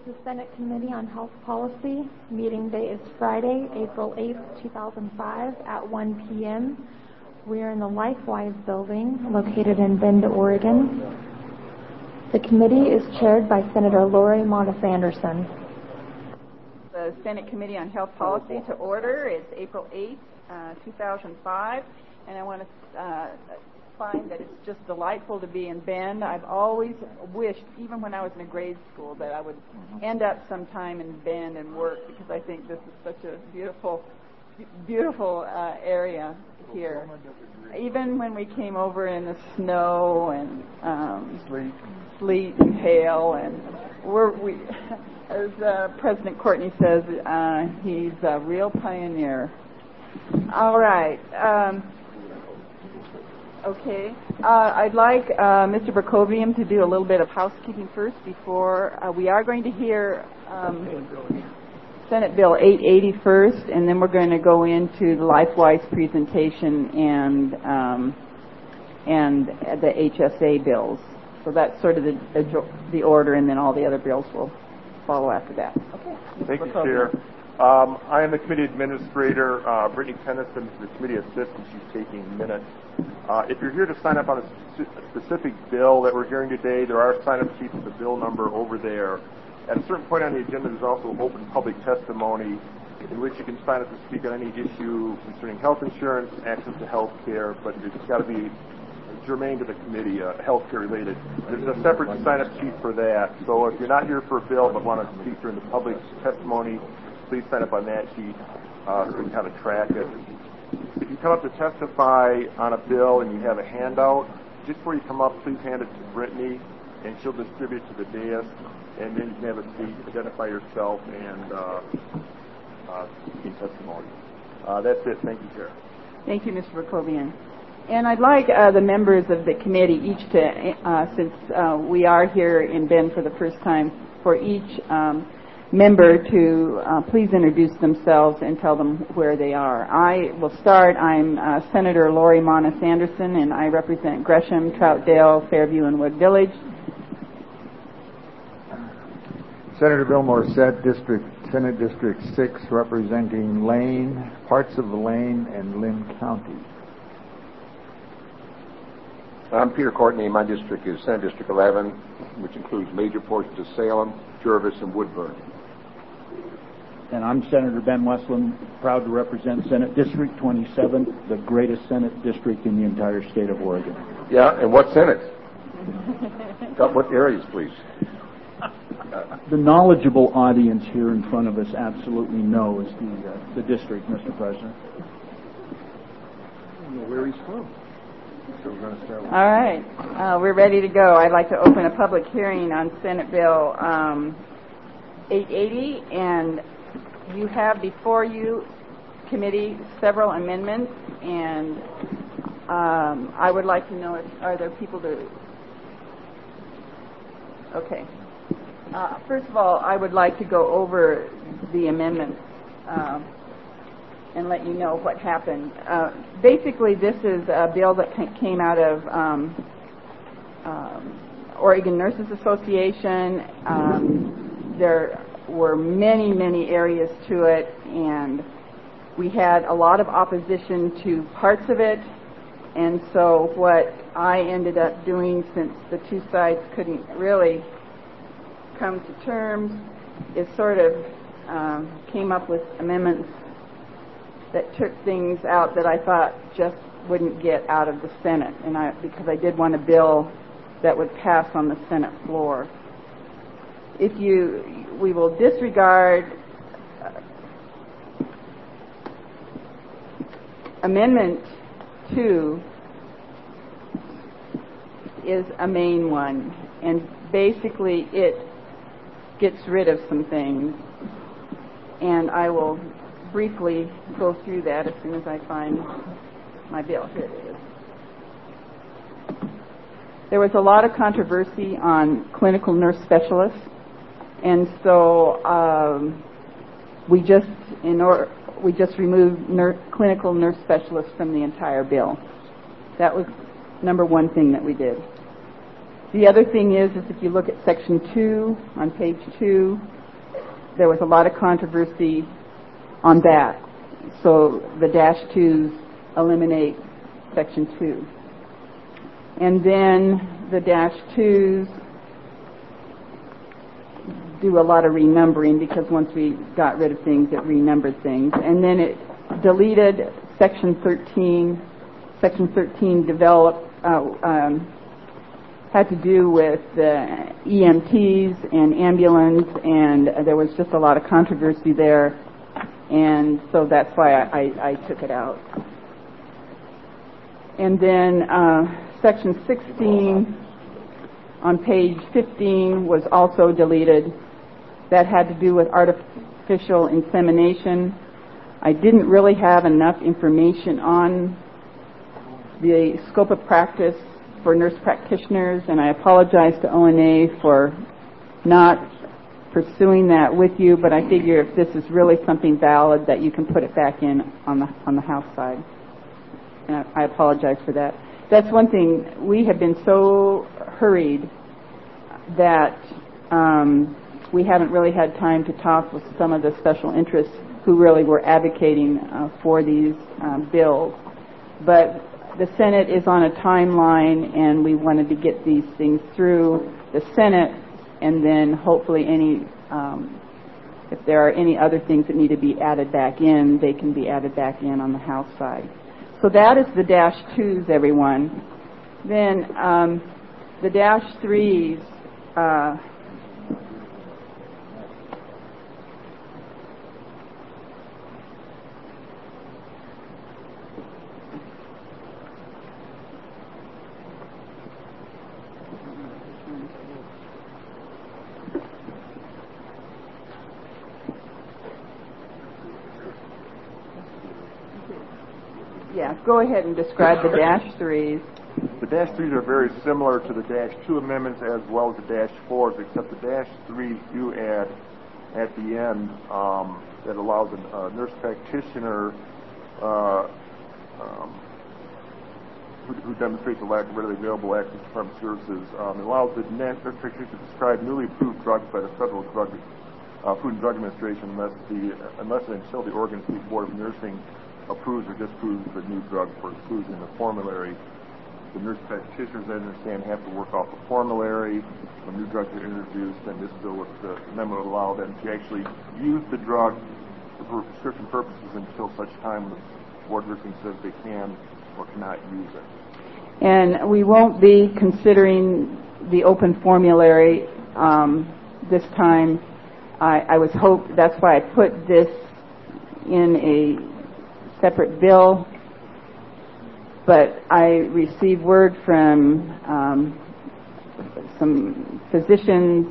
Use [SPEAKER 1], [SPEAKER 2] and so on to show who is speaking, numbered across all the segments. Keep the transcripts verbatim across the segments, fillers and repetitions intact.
[SPEAKER 1] the Senate Committee on Health Policy. Meeting day is Friday, April eighth, two thousand five at one p m We are in the LifeWise building located in Bend, Oregon. The committee is chaired by Senator Lori Monis Anderson.
[SPEAKER 2] The Senate Committee on Health Policy to order. It's April eighth, uh, two thousand five, and I want to uh, find that it's just delightful to be in Bend. I've always wished, even when I was in a grade school, that I would end up sometime in Bend and work, because I think this is such a beautiful, beautiful uh, area here. Even when we came over in the snow and um, sleet. sleet and hail, and we're, we, as uh, President Courtney says, uh, he's a real pioneer. All right. Um, Okay. Uh, I'd like uh, Mister Berkovium to do a little bit of housekeeping first before uh, we are going to hear um, Senate Bill eight eighty first, and then we're going to go into the LifeWise presentation and um, and the H S A bills. So that's sort of the, the the order, and then all the other bills will follow after that. Okay.
[SPEAKER 3] Thank you, Chair. Um, I am the committee administrator. Uh, Brittany Tennyson is the committee assistant. She's taking minutes. Uh, if you're here to sign up on a specific bill that we're hearing today, there are sign-up sheets with the bill number over there. At a certain point on the agenda, there's also open public testimony in which you can sign up to speak on any issue concerning health insurance, access to health care, but it's got to be germane to the committee, uh, health care related. There's a separate sign-up sheet for that. So if you're not here for a bill but want to speak during the public testimony, please sign up on that sheet uh, so we can kind of track it. If you come up to testify on a bill and you have a handout, just before you come up, please hand it to Brittany, and she'll distribute it to the dais, and then you can have a seat, identify yourself, and uh, uh, speak testimony. Uh, that's it. Thank you, Chair.
[SPEAKER 2] Thank you, Mister Berkovian. And I'd like uh, the members of the committee each to, uh, since uh, we are here in Bend for the first time, for each um, member to uh, please introduce themselves and tell them where they are. I will start. I'm uh, Senator Lori Monis Anderson, and I represent Gresham, Troutdale, Fairview, and Wood Village.
[SPEAKER 4] Senator Bill Morissette, District Senate District six, representing Lane, parts of the Lane, and Lynn County.
[SPEAKER 5] I'm Peter Courtney. My district is Senate District eleven, which includes major portions of Salem, Jervis, and Woodburn.
[SPEAKER 6] And I'm Senator Ben Westland, proud to represent Senate District twenty-seven, the greatest Senate district in the entire state of Oregon.
[SPEAKER 5] Yeah, and what Senate? What areas, please?
[SPEAKER 6] The knowledgeable audience here in front of us absolutely knows the uh, the district, Mister President.
[SPEAKER 4] I don't know where he's from. So we're going to start with
[SPEAKER 2] All right. Uh, we're ready to go. I'd like to open a public hearing on Senate Bill um, eight eighty, and you have before you, committee, several amendments, and um, I would like to know if are there people to... Okay. Uh, first of all, I would like to go over the amendments uh, and let you know what happened. Uh, basically, this is a bill that came out of um, um, Oregon Nurses Association. Um, there were many, many areas to it, and we had a lot of opposition to parts of it. And so what I ended up doing, since the two sides couldn't really come to terms, is sort of um, came up with amendments that took things out that I thought just wouldn't get out of the Senate, and I because I did want a bill that would pass on the Senate floor. If you, we will disregard uh, Amendment two is a main one, and basically it gets rid of some things, and I will briefly go through that as soon as I find my bill. Here it is. There was a lot of controversy on clinical nurse specialists, and so um, we just in or, we just removed ner- clinical nurse specialists from the entire bill. That was number one thing that we did. The other thing is, is if you look at section two, on page two, there was a lot of controversy on that. So the dash twos eliminate section two. And then the dash twos do a lot of renumbering, because once we got rid of things, it renumbered things. And then it deleted section thirteen. Section thirteen developed, uh, um, had to do with uh, E M Ts and ambulance, and uh, there was just a lot of controversy there, and so that's why I, I, I took it out. And then uh, section sixteen on page fifteen was also deleted. That had to do with artificial insemination. I didn't really have enough information on the scope of practice for nurse practitioners, and I apologize to O N A for not pursuing that with you, but I figure if this is really something valid, that you can put it back in on the on the House side. And I, I apologize for that. That's one thing. We have been so hurried that um, we haven't really had time to talk with some of the special interests who really were advocating uh, for these um, bills. But the Senate is on a timeline, and we wanted to get these things through the Senate, and then hopefully any, um, if there are any other things that need to be added back in, they can be added back in on the House side. So that is the dash twos, everyone. Then um, the dash threes, uh, yeah, go ahead and describe the dash threes.
[SPEAKER 3] The dash threes are very similar to the dash two amendments as well as the dash fours, except the dash threes do add at the end um, that allows a, a nurse practitioner uh, um, who, who demonstrates a lack of readily available access to pharmacy services. Um, it allows the nurse practitioner to prescribe newly approved drugs by the Federal Drug, uh, Food and Drug Administration unless the unless and until the Oregon State Board of Nursing approves or disapproves the new drug for inclusion in the formulary. The nurse practitioners, I understand, have to work off the formulary when new drugs are introduced, and this bill would, the amendment would allow them to actually use the drug for prescription purposes until such time the board of nursing says they can or cannot use it.
[SPEAKER 2] And we won't be considering the open formulary um, this time. I, I was hope that's why I put this in a separate bill, but I received word from um, some physicians,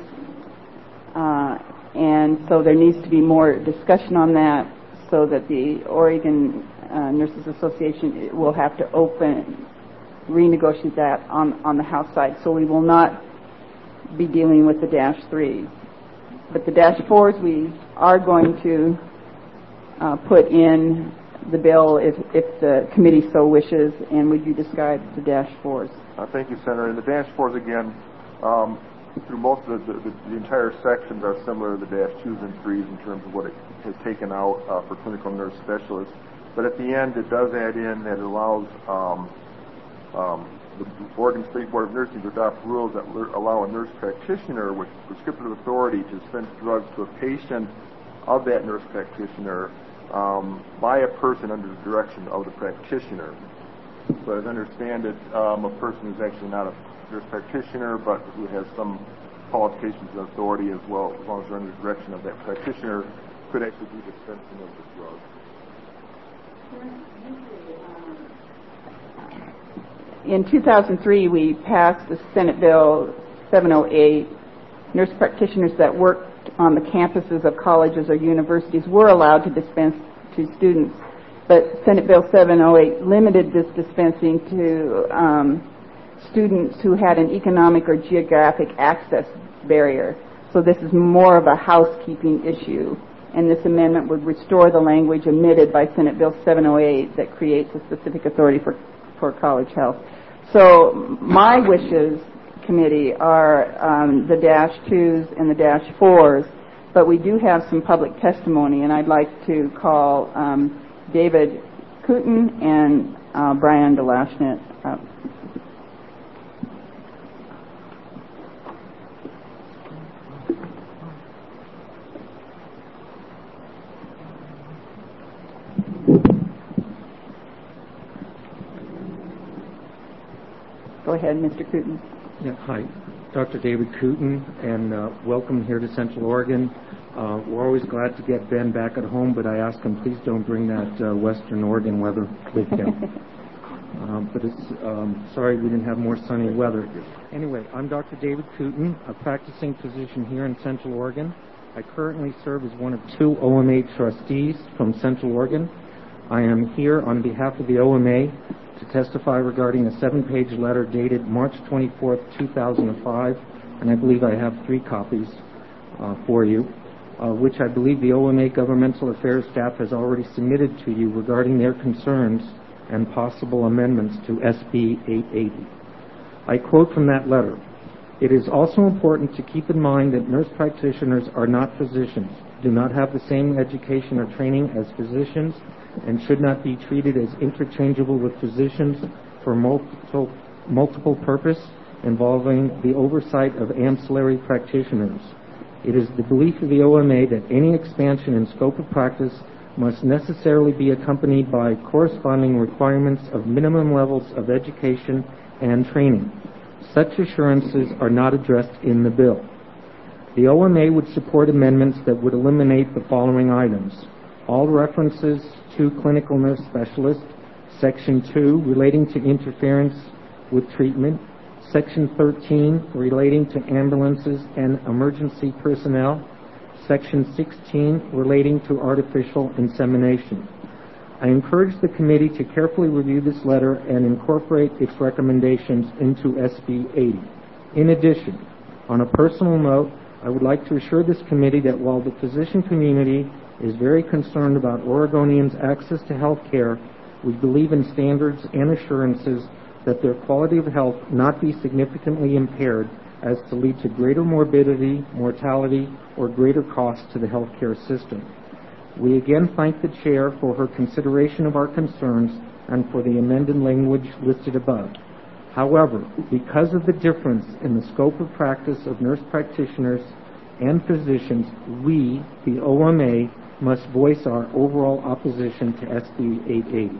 [SPEAKER 2] uh, and so there needs to be more discussion on that, so that the Oregon uh, Nurses Association will have to open, renegotiate that on, on the House side. So we will not be dealing with the dash threes. But the dash fours we are going to uh, put in the bill if, if the committee so wishes. And would you describe the dash fours?
[SPEAKER 3] Uh, thank you, Senator. And the dash fours, again, um, through most of the, the, the entire sections are similar to the dash twos and threes in terms of what it has taken out uh, for clinical nurse specialists. But at the end, it does add in that it allows um, um, the Oregon State Board of Nursing to adopt rules that allow a nurse practitioner with prescriptive authority to dispense drugs to a patient of that nurse practitioner um, by a person under the direction of the practitioner. So as I understand it, um, a person who's actually not a nurse practitioner but who has some qualifications and authority as well, as long as they're under the direction of that practitioner, could actually do dispensing of the drug.
[SPEAKER 2] In two thousand three, we passed the Senate Bill seven oh eight. Nurse practitioners that worked on the campuses of colleges or universities were allowed to dispense to students. But Senate Bill seven oh eight limited this dispensing to um, students who had an economic or geographic access barrier. So this is more of a housekeeping issue. And this amendment would restore the language omitted by Senate Bill seven oh eight that creates a specific authority for, for college health. So my wishes committee are um, the dash twos and the dash fours, but we do have some public testimony, and I'd like to call um, David Cooten and uh, Brian DeLashnet up. Go ahead, Mister Cooten.
[SPEAKER 7] Yeah, hi, Doctor David Cooten, and uh, welcome here to Central Oregon. Uh, we're always glad to get Ben back at home, but I ask him, please don't bring that uh, Western Oregon weather with him. um, but it's um, sorry we didn't have more sunny weather. Anyway, I'm Doctor David Cooten, a practicing physician here in Central Oregon. I currently serve as one of two O M A trustees from Central Oregon. I am here on behalf of the O M A to testify regarding a seven-page letter dated March twenty-fourth, two thousand five, and I believe I have three copies uh, for you, uh, which I believe the O M A Governmental Affairs staff has already submitted to you regarding their concerns and possible amendments to S B eight eighty. I quote from that letter, "It is also important to keep in mind that nurse practitioners are not physicians, do not have the same education or training as physicians, and should not be treated as interchangeable with physicians for multiple, multiple purpose involving the oversight of ancillary practitioners. It is the belief of the O M A that any expansion in scope of practice must necessarily be accompanied by corresponding requirements of minimum levels of education and training. Such assurances are not addressed in the bill. The O M A would support amendments that would eliminate the following items: all references to clinical nurse specialist, Section two relating to interference with treatment, Section thirteen relating to ambulances and emergency personnel, Section sixteen relating to artificial insemination. I encourage the committee to carefully review this letter and incorporate its recommendations into S B eighty. In addition, on a personal note, I would like to assure this committee that while the physician community is very concerned about Oregonians' access to health care, we believe in standards and assurances that their quality of health not be significantly impaired as to lead to greater morbidity, mortality, or greater costs to the healthcare system. We again thank the Chair for her consideration of our concerns and for the amended language listed above. However, because of the difference in the scope of practice of nurse practitioners and physicians, we, the O M A, must voice our overall opposition to S B eight eighty.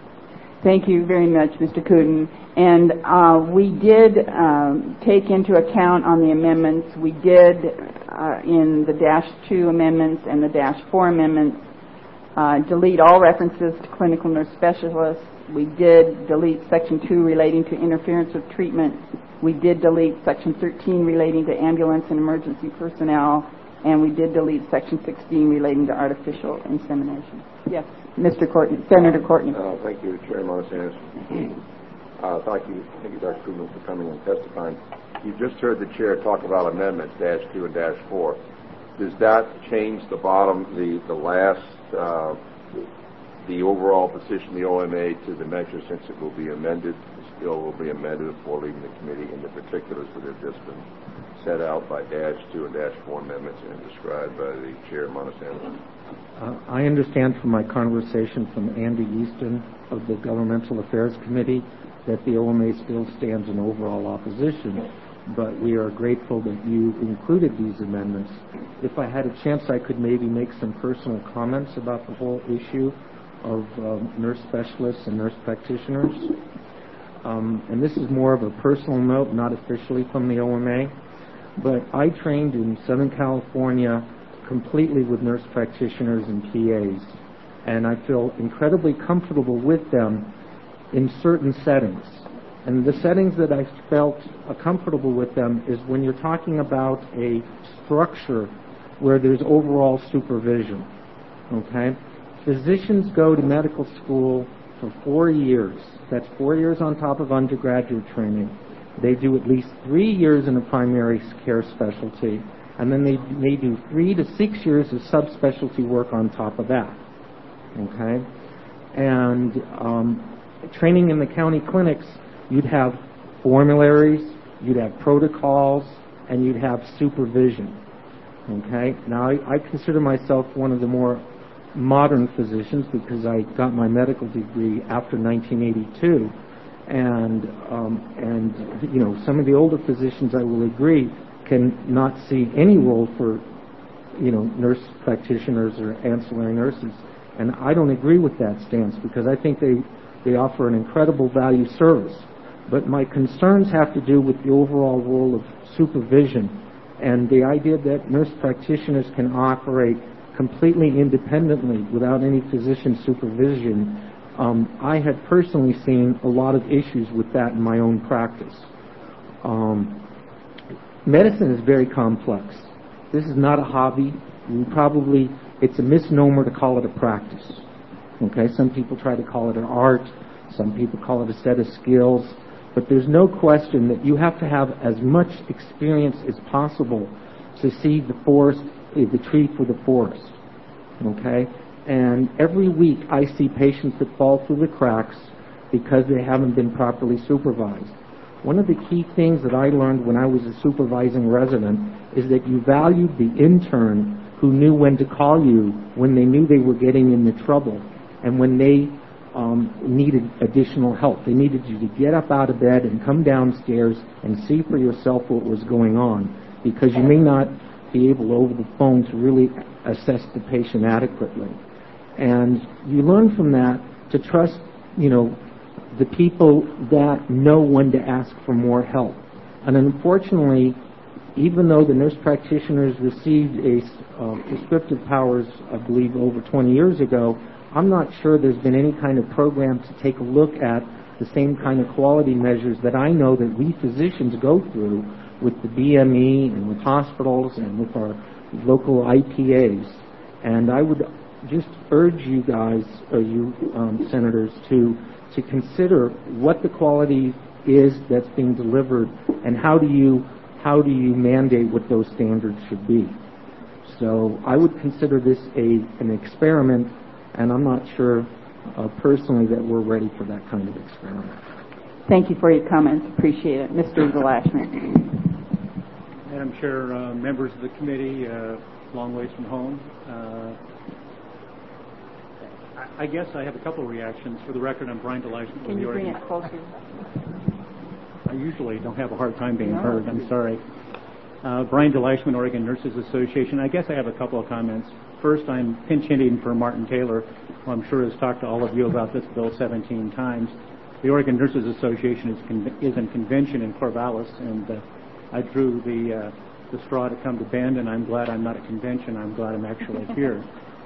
[SPEAKER 2] Thank you very much, Mister Cooten. And uh, we did um, take into account on the amendments, we did uh, in the dash two amendments and the dash four amendments uh, delete all references to clinical nurse specialists. We did delete Section two relating to interference with treatment. We did delete Section thirteen relating to ambulance and emergency personnel. And we did delete Section sixteen relating to artificial insemination. Yes, Mister Courtney, Senator Courtney.
[SPEAKER 5] Uh, thank you, Chair Monasanis. Uh, thank you, thank you, Doctor Cooten, for coming and testifying. You just heard the Chair talk about amendments, dash two and dash four. Does that change the bottom, the the last, uh, the overall position of the O M A to the measure, since it will be amended, still will be amended before leaving the committee in the particulars that have just been set out by dash two and dash four amendments and described by the Chair Monasanis?
[SPEAKER 7] Uh, I understand from my conversation from Andy Easton of the Governmental Affairs Committee that the O M A still stands in overall opposition, but we are grateful that you included these amendments. If I had a chance, I could maybe make some personal comments about the whole issue of um, nurse specialists and nurse practitioners. Um, and this is more of a personal note, not officially from the O M A. But I trained in Southern California completely with nurse practitioners and P As, and I feel incredibly comfortable with them in certain settings. And the settings that I felt uh, comfortable with them is when you're talking about a structure where there's overall supervision, okay? Physicians go to medical school for four years. That's four years on top of undergraduate training. They do at least three years in a primary care specialty, and then they may do three to six years of subspecialty work on top of that, okay? And um, training in the county clinics, you'd have formularies, you'd have protocols, and you'd have supervision. Okay? Now, I, I consider myself one of the more modern physicians because I got my medical degree after nineteen eighty-two, and um, and you know, some of the older physicians, I will agree, can not see any role for you know nurse practitioners or ancillary nurses, and I don't agree with that stance because I think they they offer an incredible value service. But my concerns have to do with the overall role of supervision and the idea that nurse practitioners can operate completely independently without any physician supervision. Um, I had personally seen a lot of issues with that in my own practice. Um, medicine is very complex. This is not a hobby. You probably, it's a misnomer to call it a practice. Okay, some people try to call it an art. Some people call it a set of skills. But there's no question that you have to have as much experience as possible to see the forest, the tree for the forest. Okay? And every week I see patients that fall through the cracks because they haven't been properly supervised. One of the key things that I learned when I was a supervising resident is that you valued the intern who knew when to call you when they knew they were getting into trouble and when they um, needed additional help. They needed you to get up out of bed and come downstairs and see for yourself what was going on, because you may not be able over the phone to really assess the patient adequately. And you learn from that to trust, you know, the people that know when to ask for more help. And unfortunately, even though the nurse practitioners received a uh, prescriptive powers, I believe, over twenty years ago, I'm not sure there's been any kind of program to take a look at the same kind of quality measures that I know that we physicians go through with the B M E and with hospitals and with our local I P As. And I would just urge you guys, or you um, senators, to to consider what the quality is that's being delivered and how do you how do you mandate what those standards should be. So I would consider this a an experiment, and I'm not sure uh, personally that we're ready for that kind of experiment.
[SPEAKER 2] Thank you for your comments. Appreciate it. Mister Galashman.
[SPEAKER 8] Madam Chair, uh, members of the committee, uh, long ways from home. Uh, I, I guess I have a couple of reactions. For the record, I'm Brian Delashman.
[SPEAKER 2] Can you bring it closer?
[SPEAKER 8] I usually don't have a hard time being no. heard. I'm sorry. Uh, Brian Delashman, Oregon Nurses Association. I guess I have a couple of comments. First, I'm pinch hitting for Martin Taylor, who I'm sure has talked to all of you about this bill seventeen times. The Oregon Nurses Association is, con- is in convention in Corvallis, and uh, I drew the uh, the straw to come to Bend, and I'm glad I'm not at convention. I'm glad I'm actually here.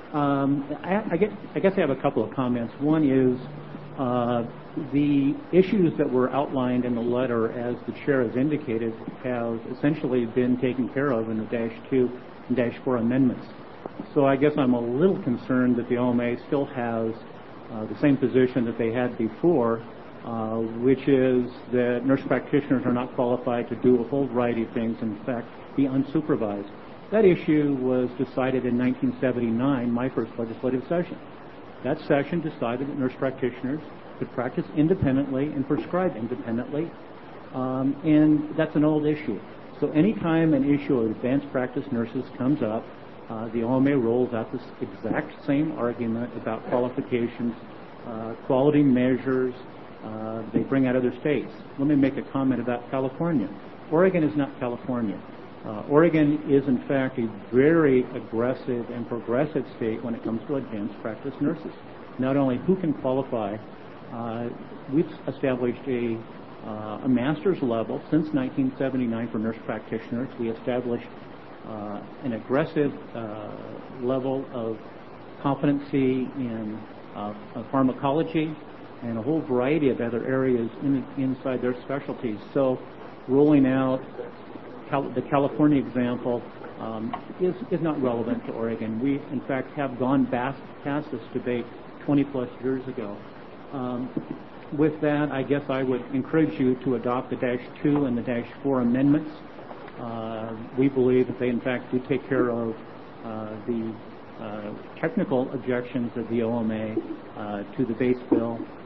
[SPEAKER 8] Um, I, I, get, I guess I have a couple of comments. One is uh, the issues that were outlined in the letter, as the chair has indicated, have essentially been taken care of in the dash two and dash four amendments. So I guess I'm a little concerned that the O M A still has uh, the same position that they had before, uh, which is that nurse practitioners are not qualified to do a whole variety of things, in fact, be unsupervised. That issue was decided in nineteen seventy-nine, my first legislative session. That session decided that nurse practitioners could practice independently and prescribe independently, um, and that's an old issue. So anytime an issue of advanced practice nurses comes up, Uh, the O M A rolls out this exact same argument about qualifications, uh, quality measures. Uh, they bring out other states. Let me make a comment about California. Oregon is not California. Uh, Oregon is, in fact, a very aggressive and progressive state when it comes to advanced practice nurses. Not only who can qualify, uh, we've established a, uh, a master's level since nineteen seventy-nine for nurse practitioners. We established Uh, an aggressive uh, level of competency in uh, pharmacology and a whole variety of other areas in, inside their specialties. So rolling out Cal- the California example um, is, is not relevant to Oregon. We, in fact, have gone past, past this debate twenty plus years ago. Um, with that, I guess I would encourage you to adopt the dash two and the dash four amendments. Uh, we believe that they, in fact, do take care of uh, the uh, technical objections of the O M A uh, to the base bill.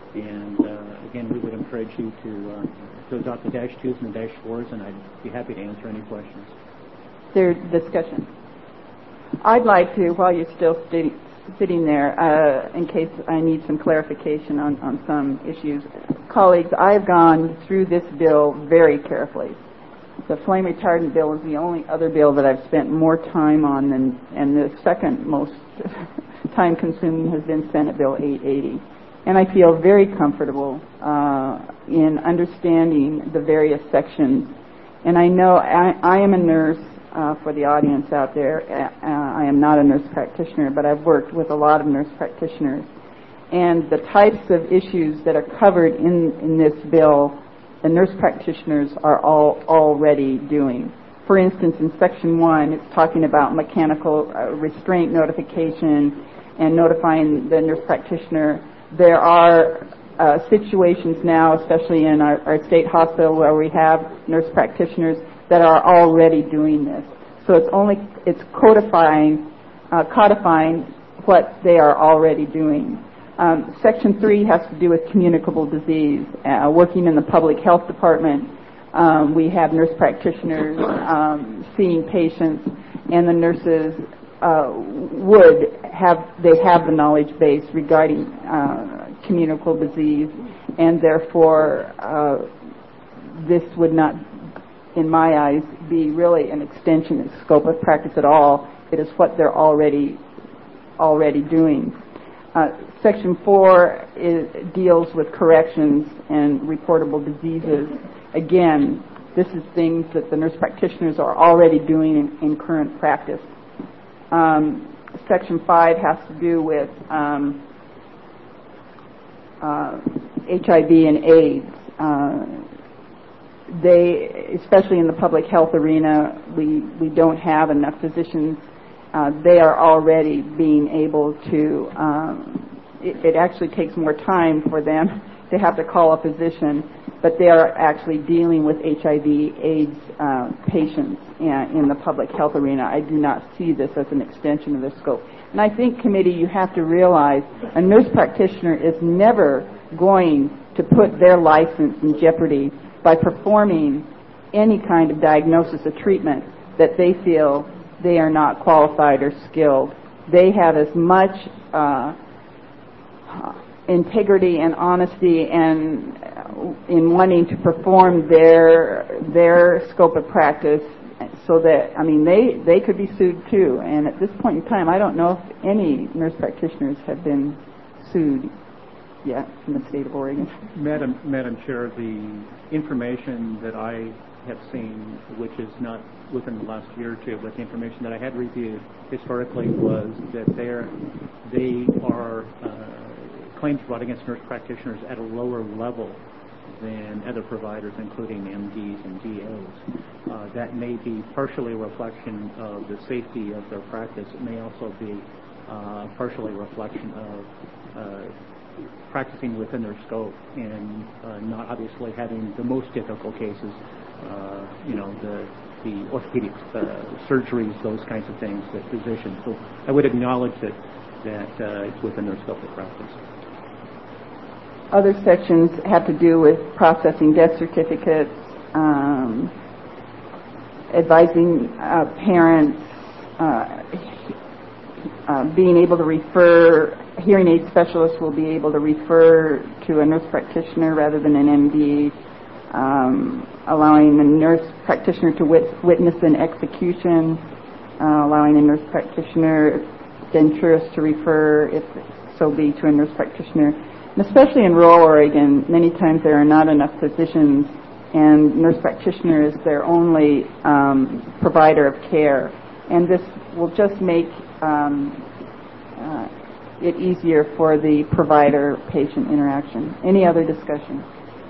[SPEAKER 8] And uh, again, we would encourage you to uh, to adopt the dash twos and the dash fours, and I'd be happy to answer any questions.
[SPEAKER 2] Their discussion. I'd like to, while you're still sti- sitting there, uh, in case I need some clarification on, on some issues, colleagues, I've gone through this bill very carefully. The flame retardant bill is the only other bill that I've spent more time on than, and the second most time consuming has been Senate Bill eight eighty. And I feel very comfortable uh, in understanding the various sections. And I know I, I am a nurse, uh, for the audience out there. Uh, I am not a nurse practitioner, but I've worked with a lot of nurse practitioners. And the types of issues that are covered in, in this bill, the nurse practitioners are all already doing. For instance, in Section one, it's talking about mechanical uh, restraint notification and notifying the nurse practitioner. There are uh, situations now, especially in our, our state hospital, where we have nurse practitioners that are already doing this. So it's only it's codifying, uh, codifying what they are already doing. Um, Section three has to do with communicable disease. Uh, working in the public health department, um, we have nurse practitioners um, seeing patients, and the nurses uh, would have they have the knowledge base regarding uh, communicable disease, and therefore uh, this would not, in my eyes, be really an extension of scope of practice at all. It is what they're already already doing. Uh, Section four is, deals with corrections and reportable diseases. Again, this is things that the nurse practitioners are already doing in, in current practice. Um, Section five has to do with um, uh, H I V and AIDS. Uh, they, especially in the public health arena, we, we don't have enough physicians. Uh, they are already being able to, um, it, it actually takes more time for them to have to call a physician, but they are actually dealing with H I V AIDS uh, patients in, in the public health arena. I do not see this as an extension of their scope. And I think, committee, you have to realize a nurse practitioner is never going to put their license in jeopardy by performing any kind of diagnosis or treatment that they feel they are not qualified or skilled. They have as much uh, integrity and honesty and in wanting to perform their their scope of practice, so that, I mean, they, they could be sued too. And at this point in time, I don't know if any nurse practitioners have been sued yet in the state of Oregon.
[SPEAKER 8] Madam, Madam Chair, the information that I have seen, which is not within the last year or two, but the information that I had reviewed historically was that they're, they are uh, claims brought against nurse practitioners at a lower level than other providers, including M Ds and D Os. Uh, that may be partially a reflection of the safety of their practice. It may also be uh, partially a reflection of uh, practicing within their scope and uh, not obviously having the most difficult cases, uh, you know, the the orthopedic uh, surgeries, those kinds of things that physicians. So I would acknowledge that that uh, it's within their scope of practice.
[SPEAKER 2] Other sections have to do with processing death certificates, um, advising uh, parents, uh, uh, being able to refer, hearing aid specialists will be able to refer to a nurse practitioner rather than an M D, um, allowing a nurse practitioner to wit- witness an execution, uh, allowing a nurse practitioner, denturist, to refer, if so be, to a nurse practitioner. And especially in rural Oregon, many times there are not enough physicians, and nurse practitioner is their only um, provider of care. And this will just make um, uh, it easier for the provider-patient interaction. Any other discussion?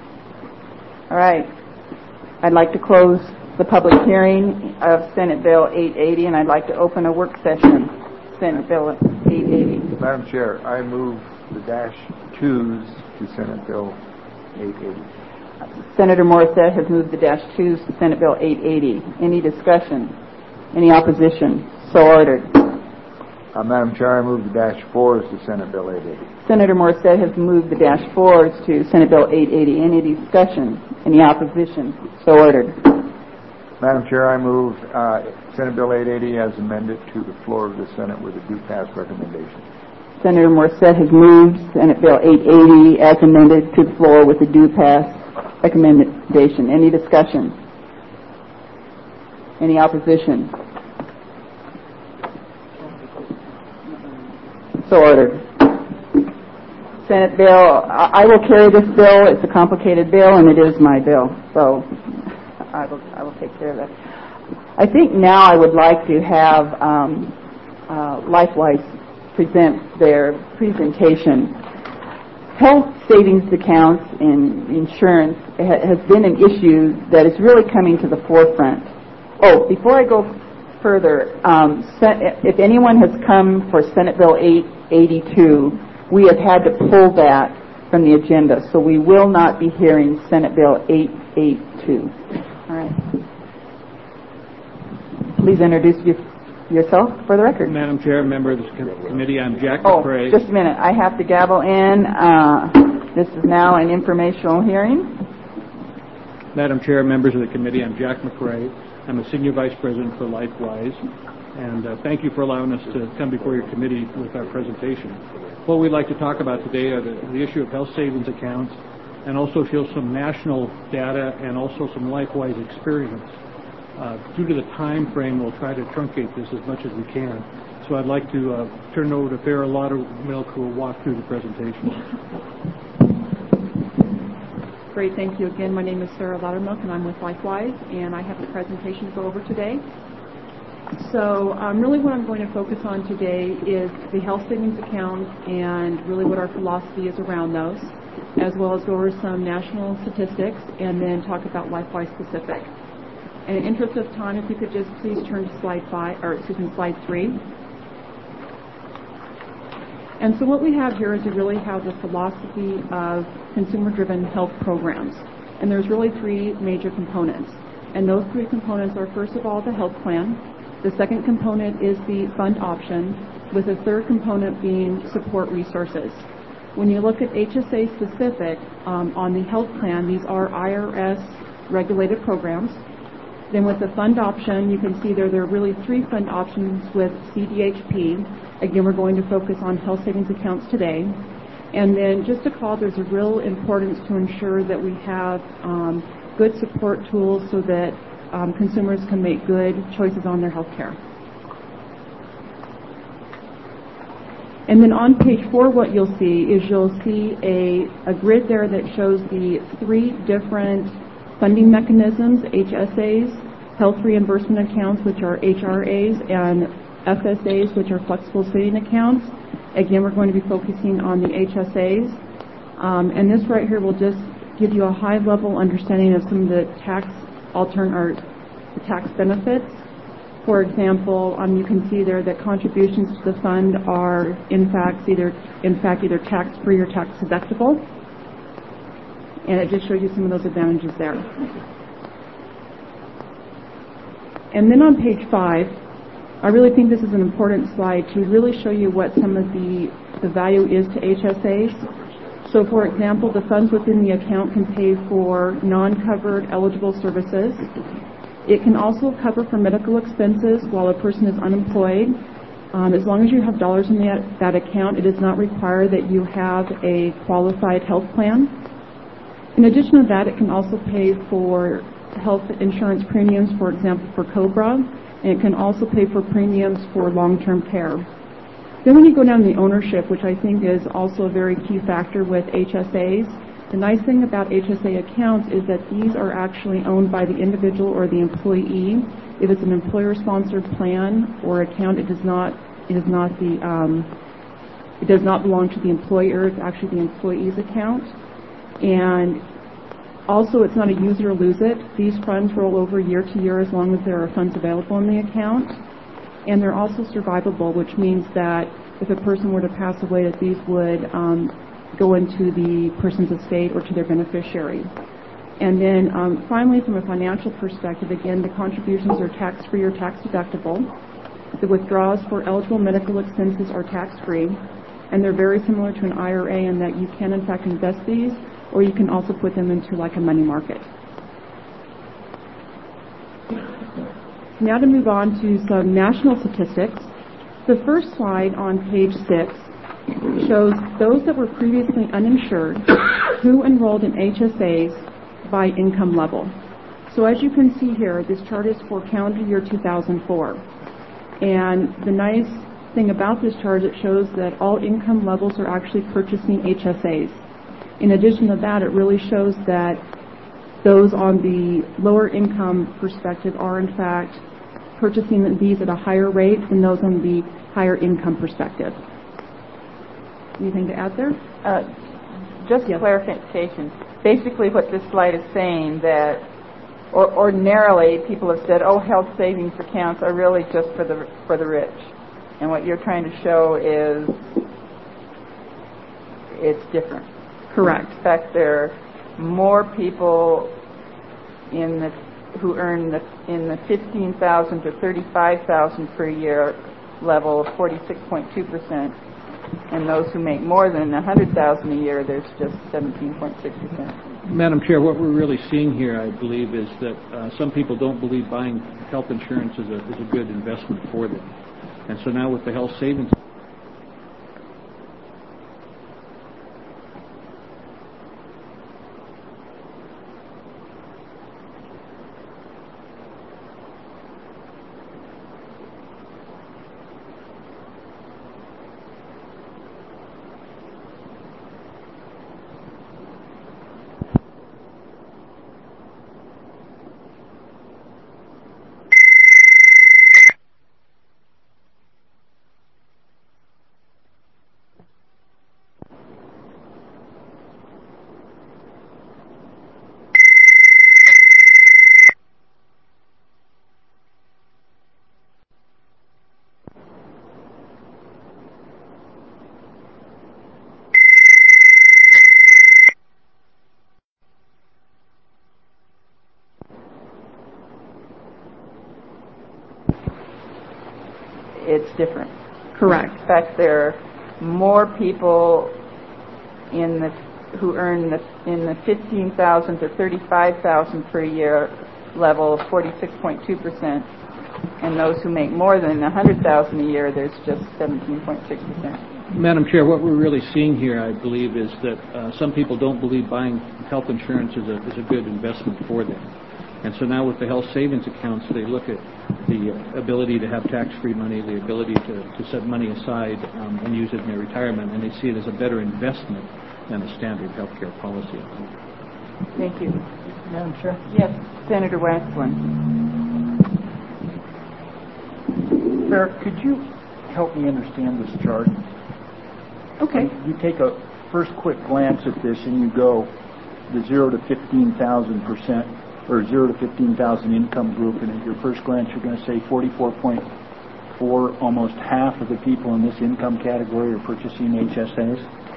[SPEAKER 2] All right. I'd like to close the public hearing of Senate Bill eight eighty, and I'd like to open a work session. Senate Bill eight eighty.
[SPEAKER 4] Madam Chair, I move the dash twos to Senate Bill eight eighty.
[SPEAKER 2] Senator Morissette has moved the dash twos to Senate Bill eight eighty. Any discussion? Any opposition? So ordered.
[SPEAKER 4] Uh, Madam Chair, I move the dash fours to Senate Bill eight eighty.
[SPEAKER 2] Senator Morissette has moved the dash fours to Senate Bill eight eighty. Any discussion? Any opposition? So ordered.
[SPEAKER 4] Madam Chair, I move uh, Senate Bill eight eighty as amended to the floor of the Senate with a due pass recommendation.
[SPEAKER 2] Senator Morissette has moved Senate Bill eight eighty as amended to the floor with a due pass recommendation. Any discussion? Any opposition? So ordered. Senate bill, I will carry this bill. It's a complicated bill, and it is my bill. So I will, I will take care of it. I think now I would like to have um, uh, LifeWise present their presentation. Health savings accounts and insurance ha- has been an issue that is really coming to the forefront. Oh, before I go further, um, if anyone has come for Senate Bill eight eighty-two, we have had to pull that from the agenda, so we will not be hearing Senate Bill eight eighty-two. All right. Please introduce you, yourself for the record.
[SPEAKER 8] Madam Chair, member of the committee, I'm Jack
[SPEAKER 2] Oh,
[SPEAKER 8] McRae.
[SPEAKER 2] just a minute. I have to gavel in. Uh, this is now an informational hearing.
[SPEAKER 8] Madam Chair, members of the committee, I'm Jack McRae. I'm a Senior Vice President for LifeWise, and uh, thank you for allowing us to come before your committee with our presentation. What we'd like to talk about today are the, the issue of health savings accounts, and also show some national data and also some LifeWise experience. Uh, due to the time frame, we'll try to truncate this as much as we can. So I'd like to uh, turn it over to Farrah Laudermilk, who will walk through the presentation.
[SPEAKER 9] Great, thank you again. My name is Farrah Laudermilk, and I'm with LifeWise, and I have a presentation to go over today. So um, really what I'm going to focus on today is the health savings accounts and really what our philosophy is around those, as well as go over some national statistics and then talk about LifeWise specific. And in the interest of time, if you could just please turn to slide five, or excuse me, slide three. And so what we have here is we really have the philosophy of consumer-driven health programs. And there's really three major components. And those three components are, first of all, the health plan. The second component is the fund option, with the third component being support resources. When you look at H S A specific um, on the health plan, these are I R S-regulated programs. Then with the fund option, you can see there, there are really three fund options with C D H P. Again, we're going to focus on health savings accounts today. And then just to call, there's a real importance to ensure that we have um, good support tools so that um, consumers can make good choices on their health care. And then on page four, what you'll see is you'll see a, a grid there that shows the three different funding mechanisms, H S As, health reimbursement accounts, which are H R As, and F S As, which are flexible spending accounts. Again, we're going to be focusing on the H S As. Um, and this right here will just give you a high-level understanding of some of the tax altern or the tax benefits. For example, um, you can see there that contributions to the fund are, in fact, either in fact either tax-free or tax-deductible. And it just shows you some of those advantages there. And then on page five, I really think this is an important slide to really show you what some of the, the value is to H S As. So for example, the funds within the account can pay for non-covered eligible services. It can also cover for medical expenses while a person is unemployed. Um, as long as you have dollars in that, that account, it does not require that you have a qualified health plan. In addition to that, it can also pay for health insurance premiums, for example, for COBRA, and it can also pay for premiums for long-term care. Then when you go down to the ownership, which I think is also a very key factor with H S As, the nice thing about H S A accounts is that these are actually owned by the individual or the employee. If it's an employer-sponsored plan or account, it does not, it is not the, um, it does not belong to the employer. It's actually the employee's account. And also, it's not a use it or lose it. These funds roll over year to year as long as there are funds available in the account. And they're also survivable, which means that if a person were to pass away, that these would um, go into the person's estate or to their beneficiary. And then um, finally, from a financial perspective, again, the contributions are tax-free or tax-deductible. The withdrawals for eligible medical expenses are tax-free, and they're very similar to an I R A in that you can in fact invest these, or you can also put them into like a money market. Now to move on to some national statistics. The first slide on page six shows those that were previously uninsured who enrolled in H S As by income level. So as you can see here, this chart is for calendar year two thousand four. And the nice thing about this chart is it shows that all income levels are actually purchasing H S As. In addition to that, it really shows that those on the lower income perspective are in fact purchasing these at a higher rate than those on the higher income perspective. Anything to add there?
[SPEAKER 2] Uh, just
[SPEAKER 9] yes.
[SPEAKER 2] Clarification. Basically what this slide is saying that or ordinarily people have said, oh, health savings accounts are really just for the for the rich. And what you're trying to show is it's different.
[SPEAKER 9] Correct.
[SPEAKER 2] In fact, there are more people in the who earn the, in the fifteen thousand to thirty-five thousand per year level of forty-six point two percent, and those who make more than one hundred thousand a year, there's just seventeen point six percent.
[SPEAKER 8] Madam Chair, what we're really seeing here, I believe, is that uh, some people don't believe buying health insurance is a, is a good investment for them. And so now with the health savings
[SPEAKER 2] it's different.
[SPEAKER 9] Correct.
[SPEAKER 2] In fact, there are more people in the who earn the, in the fifteen thousand to thirty-five thousand per year level of forty-six point two percent, and those who make more than one hundred thousand a year, there's just seventeen point six percent.
[SPEAKER 8] Madam Chair, what we're really seeing here, I believe, is that uh, some people don't believe buying health insurance is a, is a good investment for them. And so now with the health savings accounts, they look at the ability to have tax-free money, the ability to, to set money aside um, and use it in their retirement, and they see it as a better investment than a standard health care policy.
[SPEAKER 2] Thank you. Madam Chair? Yes, Senator Waxman.
[SPEAKER 6] Mayor, could you help me understand this chart?
[SPEAKER 9] Okay.
[SPEAKER 6] You take a first quick glance at this and you go the zero to fifteen thousand percent or zero to fifteen thousand income group, and at your first glance you're going to say forty-four point four, almost half of the people in this income category are purchasing H S As?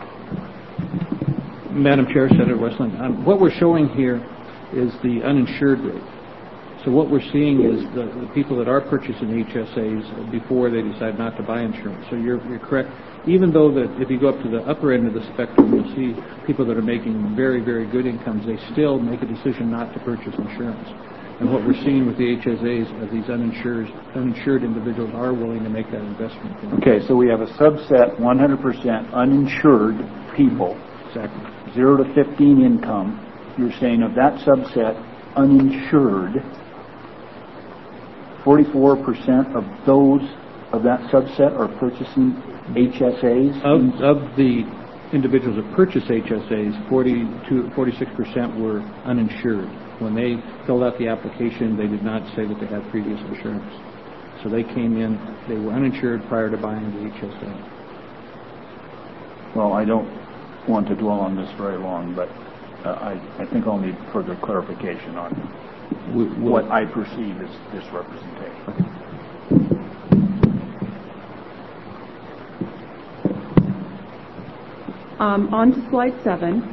[SPEAKER 8] Madam Chair, Senator Westland, um, what we're showing here is the uninsured rate. So what we're seeing is the, the people that are purchasing H S As before they decide not to buy insurance. So you're, you're correct. Even though that if you go up to the upper end of the spectrum, you'll see people that are making very, very good incomes, they still make a decision not to purchase insurance. And what we're seeing with the H S As are these uninsured, uninsured individuals are willing to make that investment.
[SPEAKER 6] Okay, so we have a subset, one hundred percent uninsured people.
[SPEAKER 8] Exactly.
[SPEAKER 6] zero to fifteen income. You're saying of that subset, uninsured, forty-four percent of those of that subset are purchasing H S As?
[SPEAKER 8] Of, of the individuals that purchase H S As, forty-two, forty-six percent were uninsured. When they filled out the application, they did not say that they had previous insurance. So they came in, they were uninsured prior to buying the H S A.
[SPEAKER 6] Well, I don't want to dwell on this very long, but uh, I, I think I'll need further clarification on
[SPEAKER 8] we, we'll,
[SPEAKER 6] what I perceive as this representation.
[SPEAKER 8] Okay.
[SPEAKER 9] Um, on to slide seven.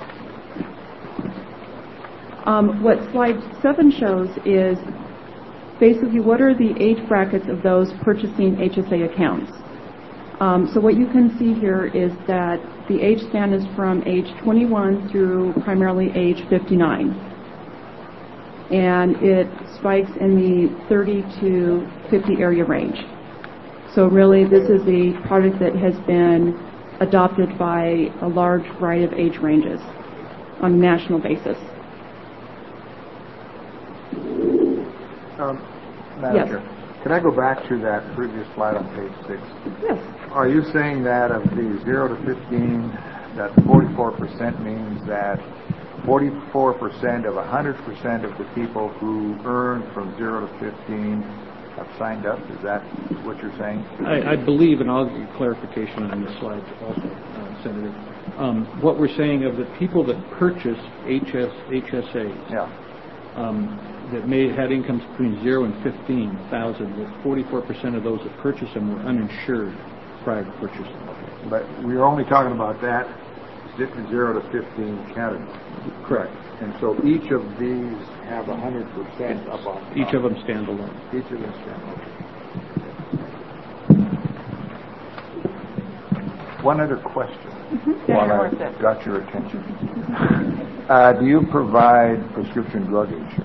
[SPEAKER 9] Um, what slide seven shows is basically what are the age brackets of those purchasing H S A accounts. Um, so what you can see here is that the age span is from age twenty-one through primarily age fifty-nine. And it spikes in the thirty to fifty area range. So really this is a product that has been adopted by a large variety of age ranges on a national basis.
[SPEAKER 4] Um, Madam
[SPEAKER 9] Yes.
[SPEAKER 4] Chair, can I go back to that previous slide on page six?
[SPEAKER 9] Yes.
[SPEAKER 4] Are you saying that of the zero to fifteen, that forty-four percent means that forty-four percent of one hundred percent of the people who earn from zero to fifteen have signed up? Is that what you're saying?
[SPEAKER 6] I, I believe, and I'll give you clarification on this slide also, uh, Senator. Um, what we're saying of the people that purchase H S, H S As,
[SPEAKER 4] Yeah.
[SPEAKER 6] um, that may have had incomes between zero and fifteen thousand, that forty-four percent of those that purchased them were uninsured prior to purchasing.
[SPEAKER 4] But we're only talking about that zero to fifteen category.
[SPEAKER 6] Correct.
[SPEAKER 4] And so each of these have one hundred percent up on top.
[SPEAKER 6] Each of them stand alone.
[SPEAKER 4] Each of them stand alone. One other question while I've got your attention. Uh, do you provide prescription drug insurance?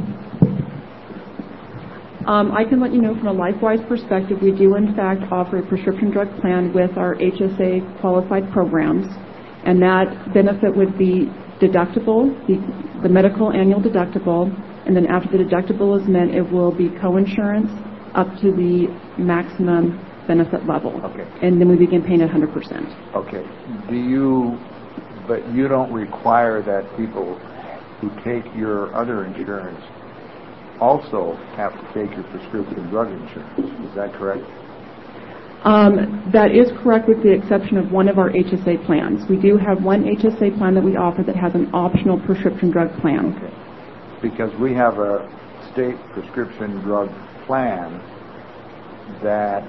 [SPEAKER 9] Um, I can let you know from a LifeWise perspective, we do in fact offer a prescription drug plan with our H S A qualified programs, and that benefit would be deductible, the, the medical annual deductible, and then after the deductible is met, it will be coinsurance up to the maximum benefit level.
[SPEAKER 4] Okay.
[SPEAKER 9] And then we begin paying at one hundred percent.
[SPEAKER 4] Okay. Do you, but you don't require that people who take your other insurance also have to take your prescription drug insurance. Is that correct?
[SPEAKER 9] Um, that is correct with the exception of one of our H S A plans. We do have one H S A plan that we offer that has an optional prescription drug plan.
[SPEAKER 4] Okay. Because we have a state prescription drug plan that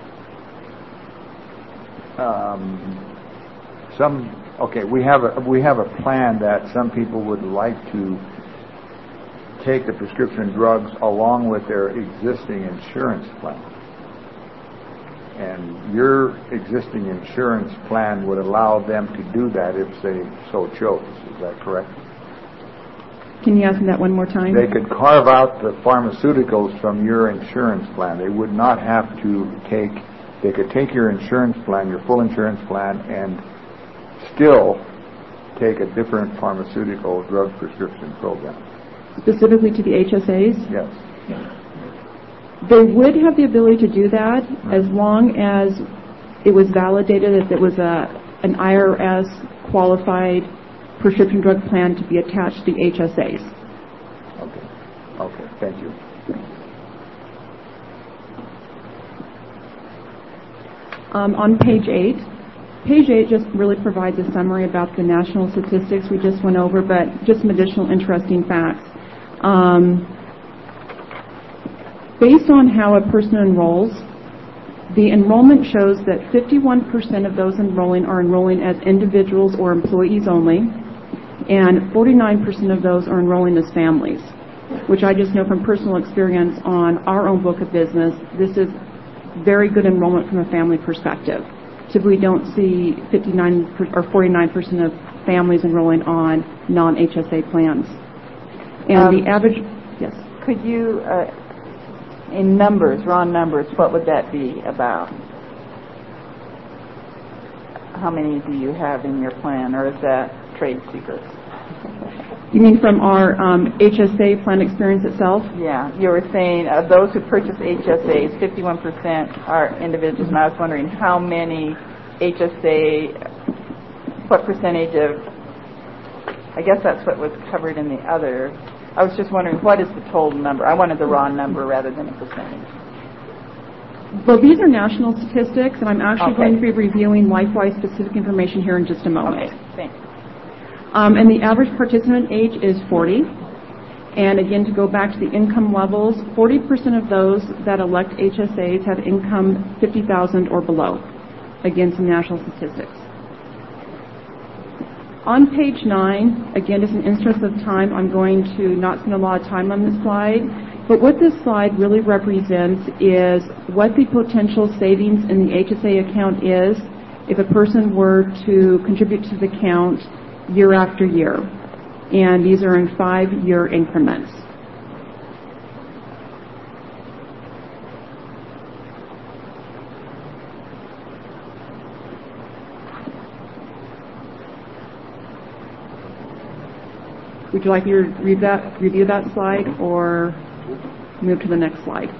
[SPEAKER 4] um, some, okay, we have a, we have a plan that some people would like to take the prescription drugs along with their existing insurance plan. And your existing insurance plan would allow them to do that if they so chose. Is that correct?
[SPEAKER 9] Can you ask me that one more time?
[SPEAKER 4] They could carve out the pharmaceuticals from your insurance plan. They would not have to take, they could take your insurance plan, your full insurance plan, and still take a different pharmaceutical drug prescription program.
[SPEAKER 9] Specifically to the H S As?
[SPEAKER 4] Yes.
[SPEAKER 9] They would have the ability to do that as long as it was validated that it was a an I R S qualified prescription drug plan to be attached to the H S As.
[SPEAKER 4] Okay. Okay. Thank you.
[SPEAKER 9] Um, on page eight, page eight just really provides a summary about the national statistics we just went over, but just some additional interesting facts. Um, based on how a person enrolls, the enrollment shows that fifty-one percent of those enrolling are enrolling as individuals or employees only, and forty-nine percent of those are enrolling as families, which I just know from personal experience on our own book of business, this is very good enrollment from a family perspective. Typically don't see fifty-nine or forty-nine percent of families enrolling on non-H S A plans. And
[SPEAKER 2] Um,
[SPEAKER 9] the average, yes.
[SPEAKER 2] Could you, uh, in numbers, raw numbers, what would that be about? How many do you have in your plan, or is that trade secret?
[SPEAKER 9] You mean from our um, H S A plan experience itself?
[SPEAKER 2] Yeah, you were saying of those who purchase H S As, fifty-one percent are individuals, and I was wondering how many H S A, what percentage of, I guess that's what was covered in the other. I was just wondering, what is the total number? I wanted the raw number rather than a percentage.
[SPEAKER 9] Well, these are national statistics, and I'm actually
[SPEAKER 2] Okay.
[SPEAKER 9] going to be reviewing LifeWise specific information here in just a moment.
[SPEAKER 2] Okay, thanks.
[SPEAKER 9] Um, and the average participant age is forty. And again, to go back to the income levels, forty percent of those that elect H S As have income fifty thousand dollars or below. Again, some national statistics. On page nine, again, just in interest of time, I'm going to not spend a lot of time on this slide. But what this slide really represents is what the potential savings in the H S A account is if a person were to contribute to the account year after year. And these are in five-year increments. Would you like me to read that, review that slide or move to the next slide?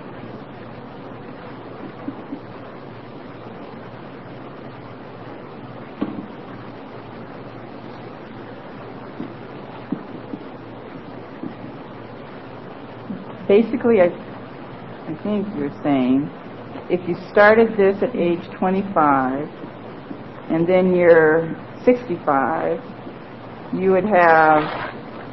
[SPEAKER 2] Basically, I, I think you're saying if you started this at age twenty-five and then you're sixty-five, you would have,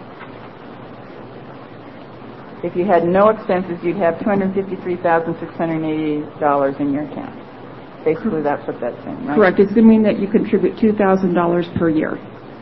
[SPEAKER 2] if you had no expenses, you'd have two hundred fifty-three thousand six hundred eighty dollars in your account. Basically, that's what that's saying, right?
[SPEAKER 9] Correct, assuming that you contribute two thousand dollars per year.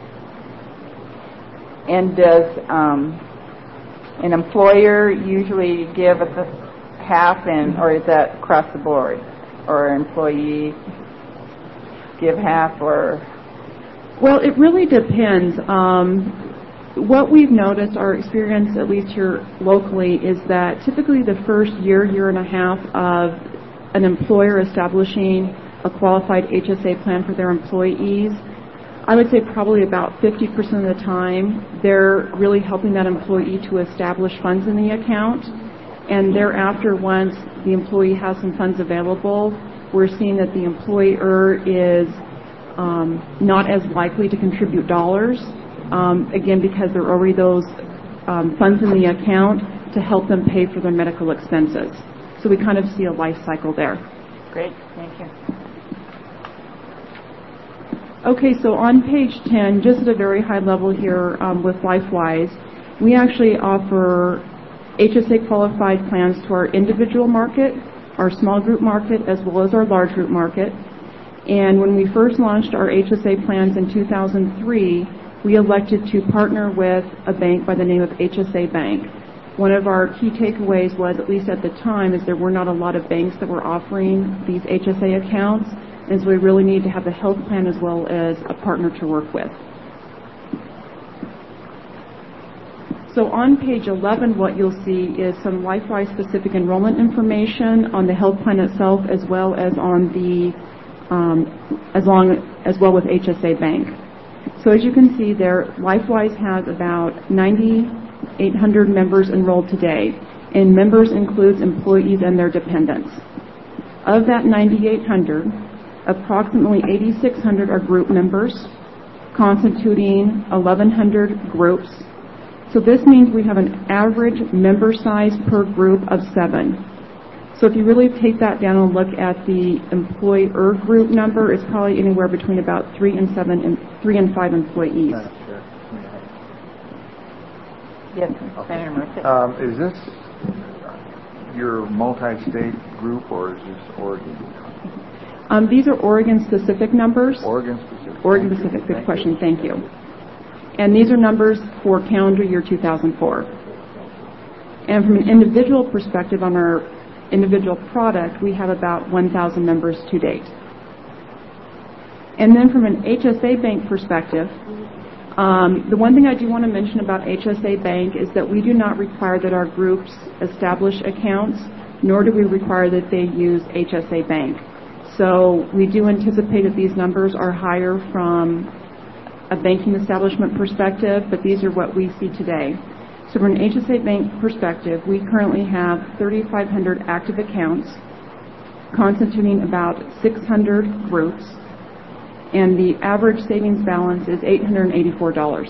[SPEAKER 2] And does um, an employer usually give a th- half, in, or is that across the board? Or an employee give half, or?
[SPEAKER 9] Well, it really depends. Um, what we've noticed, our experience, at least here locally, is that typically the first year, year and a half of an employer establishing a qualified H S A plan for their employees, I would say probably about fifty percent of the time, they're really helping that employee to establish funds in the account. And thereafter, once the employee has some funds available, we're seeing that the employer is um, not as likely to contribute dollars, um, again, because there are already those um, funds in the account to help them pay for their medical expenses. So we kind of see a life cycle there.
[SPEAKER 2] Great, thank you.
[SPEAKER 9] Okay, so on page ten, just at a very high level here um, with LifeWise, we actually offer H S A qualified plans to our individual market, our small group market, as well as our large group market. And when we first launched our H S A plans in two thousand three, we elected to partner with a bank by the name of H S A Bank. One of our key takeaways was, at least at the time, is there were not a lot of banks that were offering these H S A accounts, and so we really need to have a health plan as well as a partner to work with. So on page eleven, what you'll see is some LifeWise specific enrollment information on the health plan itself, as well as on the um, as long as well with H S A Bank. So as you can see there, LifeWise has about ninety-eight hundred members enrolled today, and members includes employees and their dependents. Of that ninety-eight hundred, approximately eighty-six hundred are group members, constituting eleven hundred groups. So this means we have an average member size per group of seven. So if you really take that down and look at the employer group number, it's probably anywhere between about three and seven and three and five employees.
[SPEAKER 2] Yes, Senator Murphy.
[SPEAKER 4] Um, is this your multi-state group, or is this Oregon?
[SPEAKER 9] Um, these are Oregon-specific numbers.
[SPEAKER 4] Oregon-specific.
[SPEAKER 9] Oregon-specific. Good question. Thank you. And these are numbers for calendar year two thousand four. And from an individual perspective on our individual product, we have about one thousand members to date. And then from an H S A Bank perspective, um, the one thing I do want to mention about H S A Bank is that we do not require that our groups establish accounts, nor do we require that they use H S A Bank. So we do anticipate that these numbers are higher from a banking establishment perspective, but these are what we see today. So from an H S A Bank perspective, we currently have thirty-five hundred active accounts, constituting about six hundred groups, and the average savings balance is eight hundred eighty-four dollars.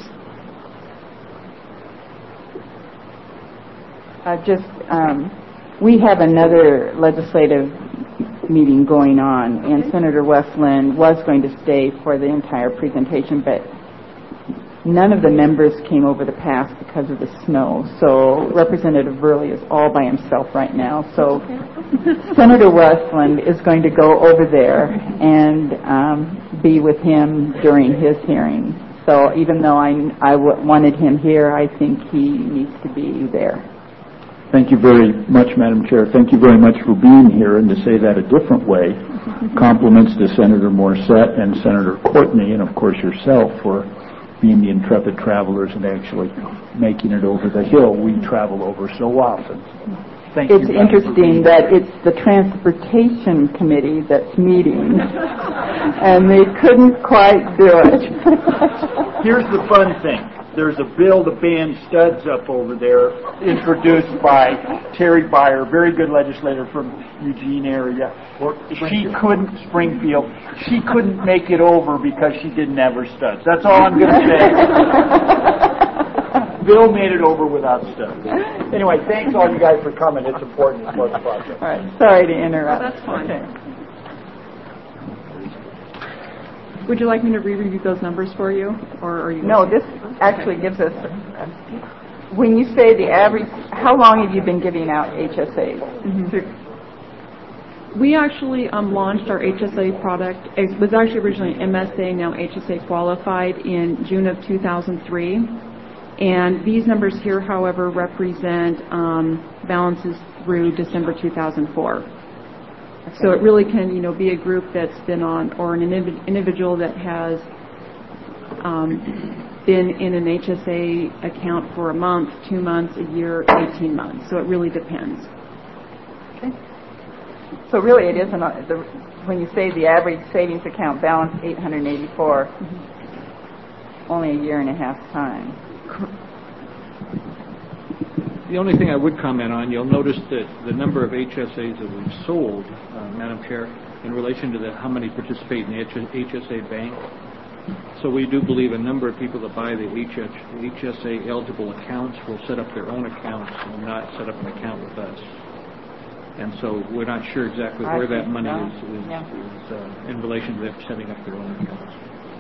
[SPEAKER 2] Uh, just, um, we have another legislative meeting going on, and Senator Westland was going to stay for the entire presentation, but none of the members came over the pass because of the snow. So Representative Verley is all by himself right now. So Senator Westland is going to go over there and um, be with him during his hearing. So even though I, I w- wanted him here, I think he needs to be there.
[SPEAKER 6] Thank you very much, Madam Chair. Thank you very much for being here, and to say that a different way, compliments to Senator Morissette and Senator Courtney, and of course yourself for being the intrepid travelers and actually making it over the hill we travel over so often. Thank
[SPEAKER 2] it's
[SPEAKER 6] you.
[SPEAKER 2] It's interesting that it's the Transportation Committee that's meeting, and they couldn't quite do it.
[SPEAKER 6] Here's the fun thing. There's a bill to ban studs up over there, introduced by Terry Byer, very good legislator from Eugene area. She couldn't, Springfield, she couldn't make it over because she didn't have her studs. That's all I'm going to say. Bill made it over without studs. Anyway, thanks all you guys for coming. It's important. It's part of the project.
[SPEAKER 2] All right, sorry to interrupt.
[SPEAKER 9] Oh, that's fine.
[SPEAKER 2] Okay.
[SPEAKER 9] Would you like me to re-review those numbers for you, or are you?
[SPEAKER 2] No, this actually gives us. When you say the average, how long have you been giving out H S As?
[SPEAKER 9] Mm-hmm. We actually um, launched our H S A product. It was actually originally M S A, now H S A qualified, in June of two thousand three. And these numbers here, however, represent um, balances through December two thousand four. Okay. So it really can, you know, be a group that's been on, or an indiv- individual that has um, been in an H S A account for a month, two months, a year, eighteen months. So it really depends.
[SPEAKER 2] Okay. So really, it isn't a, the, when you say the average savings account balance eight hundred eighty-four, mm-hmm. only a year and a half time.
[SPEAKER 10] The only thing I would comment on, you'll notice that the number of H S As that we've sold, uh, Madam Chair, in relation to the, how many participate in the H S A bank. So we do believe a number of people that buy the H S A eligible accounts will set up their own accounts and not set up an account with us. And so we're not sure exactly where that money
[SPEAKER 2] no.
[SPEAKER 10] is, is,
[SPEAKER 2] yeah.
[SPEAKER 10] is uh, in relation to them setting up their own accounts.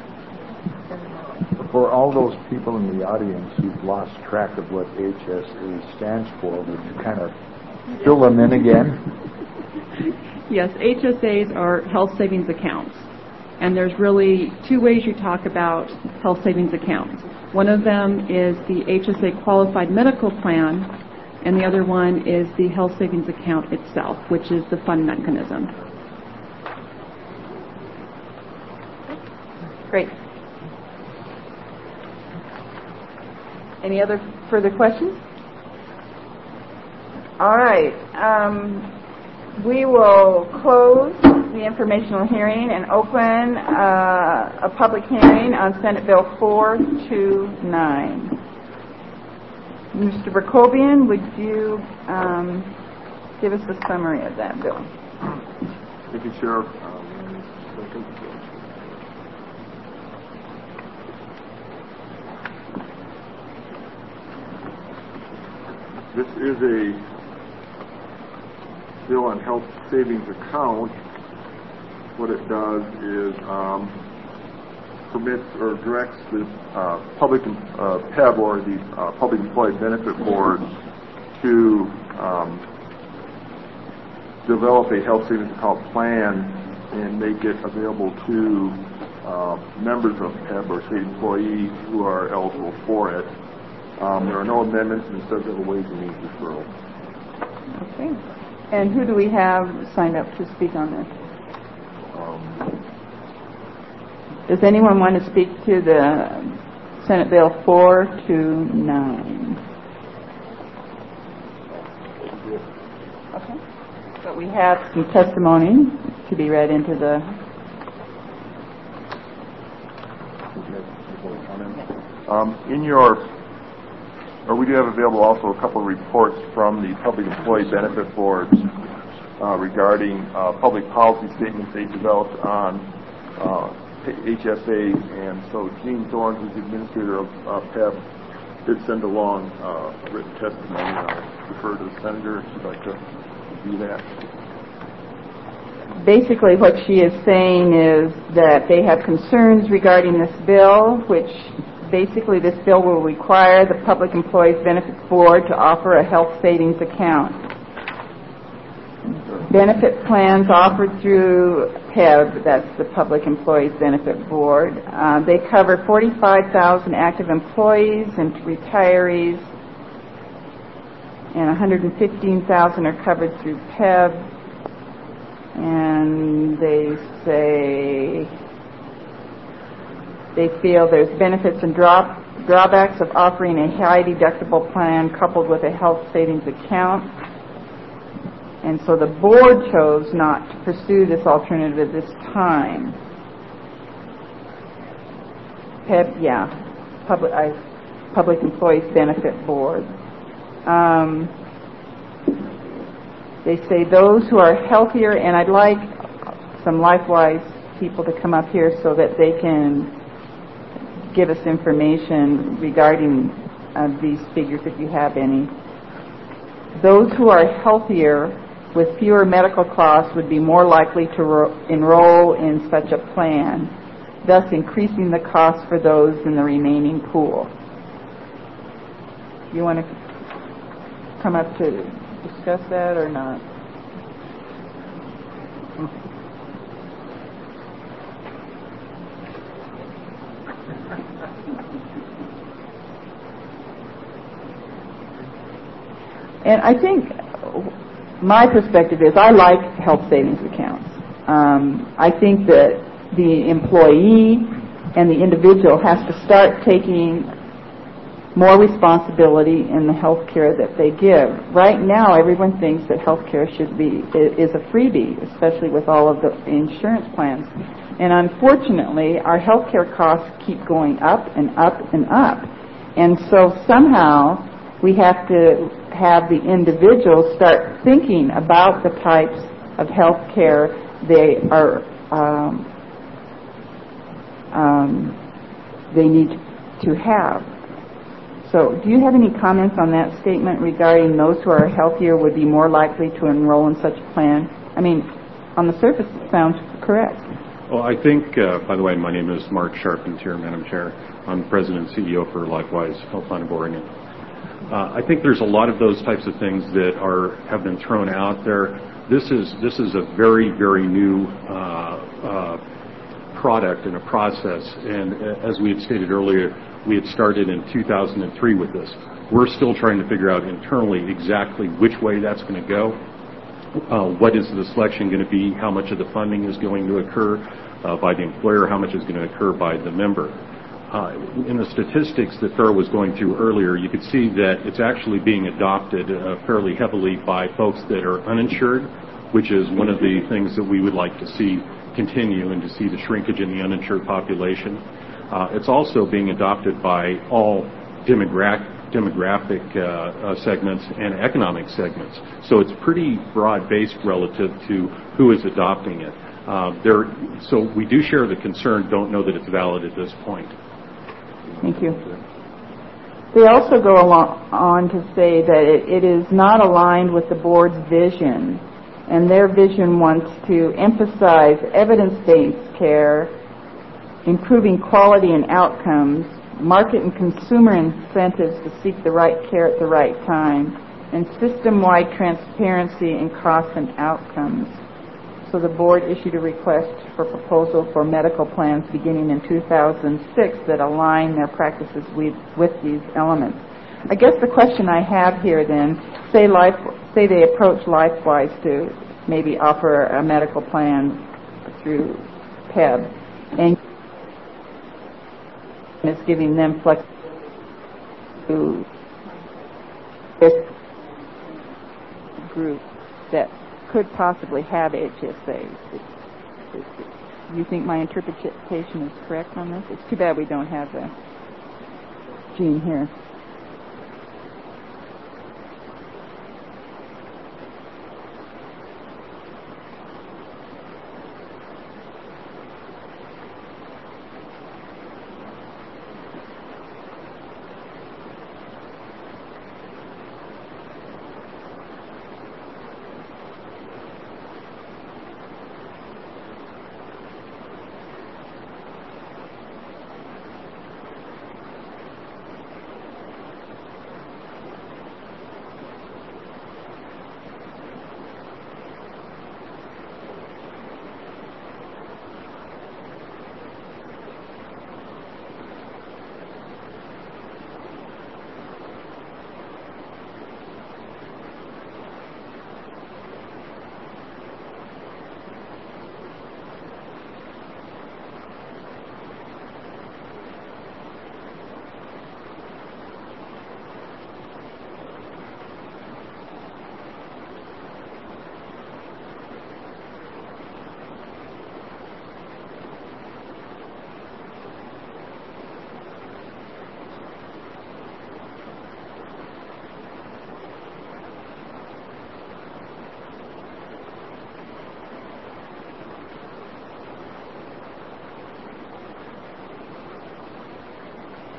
[SPEAKER 4] For all those people in the audience who've lost track of what H S A stands for, would you kind of fill them in again?
[SPEAKER 9] Yes, H S As are health savings accounts. And there's really two ways you talk about health savings accounts. One of them is the H S A qualified medical plan, and the other one is the health savings account itself, which is the fund mechanism.
[SPEAKER 2] Great. Any other further questions? All right. Um, we will close the informational hearing and open uh, a public hearing on Senate Bill four twenty-nine. Mister Berkovian, would you um, give us a summary of that bill?
[SPEAKER 3] Thank you, Sheriff. This is a bill on health savings account. What it does is um, permits or directs the uh, public uh, P E B, or the uh, Public Employee Benefit Board, to um, develop a health savings account plan and make it available to uh, members of P E B or state employees who are eligible for it. Um, there are no amendments, and it does have a Ways and Means referral.
[SPEAKER 2] Okay. And who do we have signed up to speak on this?
[SPEAKER 3] Um,
[SPEAKER 2] Does anyone want to speak to the Senate Bill four twenty-nine? Okay. But we have some testimony to be read into the...
[SPEAKER 3] Um, in your... Or we do have available also a couple of reports from the Public Employee Benefit Boards uh, regarding uh, public policy statements they developed on uh, H S As, and so Gene Thorne, who's the administrator of uh, P E B, did send along uh, written testimony. I'll refer to the senator if you'd like to do that.
[SPEAKER 2] Basically, what she is saying is that they have concerns regarding this bill, which basically this bill will require the Public Employees Benefits Board to offer a health savings account. Benefit plans offered through P E B, that's the Public Employees Benefit Board, uh, they cover forty-five thousand active employees and retirees and one hundred fifteen thousand are covered through P E B. And they say they feel there's benefits and drop, drawbacks of offering a high deductible plan coupled with a health savings account. And so the board chose not to pursue this alternative at this time. P E B, yeah, public, I, Public Employees Benefit Board. Um, they say those who are healthier, and I'd like some LifeWise people to come up here so that they can give us information regarding uh, these figures if you have any. Those who are healthier with fewer medical costs would be more likely to ro- enroll in such a plan, thus increasing the cost for those in the remaining pool. You want to come up to discuss that or not? And I think my perspective is I like health savings accounts. Um, I think that the employee and the individual has to start taking more responsibility in the health care that they give. Right now, everyone thinks that health care should be is a freebie, especially with all of the insurance plans. And unfortunately, our health care costs keep going up and up and up. And so somehow we have to have the individuals start thinking about the types of health care they are um, um, they need to have. So do you have any comments on that statement regarding those who are healthier would be more likely to enroll in such a plan? I mean, on the surface, it sounds correct.
[SPEAKER 11] Well, I think, uh, by the way, my name is Mark Sharpentier, Madam Chair. I'm the President and C E O for LifeWise Health Plan of Oregon. Uh, I think there's a lot of those types of things that are have been thrown out there. This is this is a very, very new uh, uh, product and a process, and uh, as we had stated earlier, we had started in two thousand three with this. We're still trying to figure out internally exactly which way that's going to go. Uh, what is the selection going to be? How much of the funding is going to occur uh, by the employer? How much is going to occur by the member? Uh, in the statistics that Farrah was going through earlier, you could see that it's actually being adopted uh, fairly heavily by folks that are uninsured, which is one of the things that we would like to see continue and to see the shrinkage in the uninsured population. Uh, it's also being adopted by all demogra- demographic uh, uh, segments and economic segments. So it's pretty broad-based relative to who is adopting it. Uh, there, so we do share the concern, don't know that it's valid at this point.
[SPEAKER 2] Thank you. They also go along, on to say that it, it is not aligned with the board's vision, and their vision wants to emphasize evidence-based care, improving quality and outcomes, market and consumer incentives to seek the right care at the right time, and system-wide transparency in costs and outcomes. So the board issued a request for proposal for medical plans beginning in two thousand six that align their practices with, with these elements. I guess the question I have here then, say, life, say they approach LifeWise to maybe offer a medical plan through P E B, and is giving them flexibility to this group that could possibly have H S As. Do you think my interpretation is correct on this? It's too bad we don't have uh, Jean here.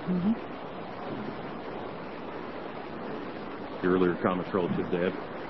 [SPEAKER 11] The earlier comments relative to Ed.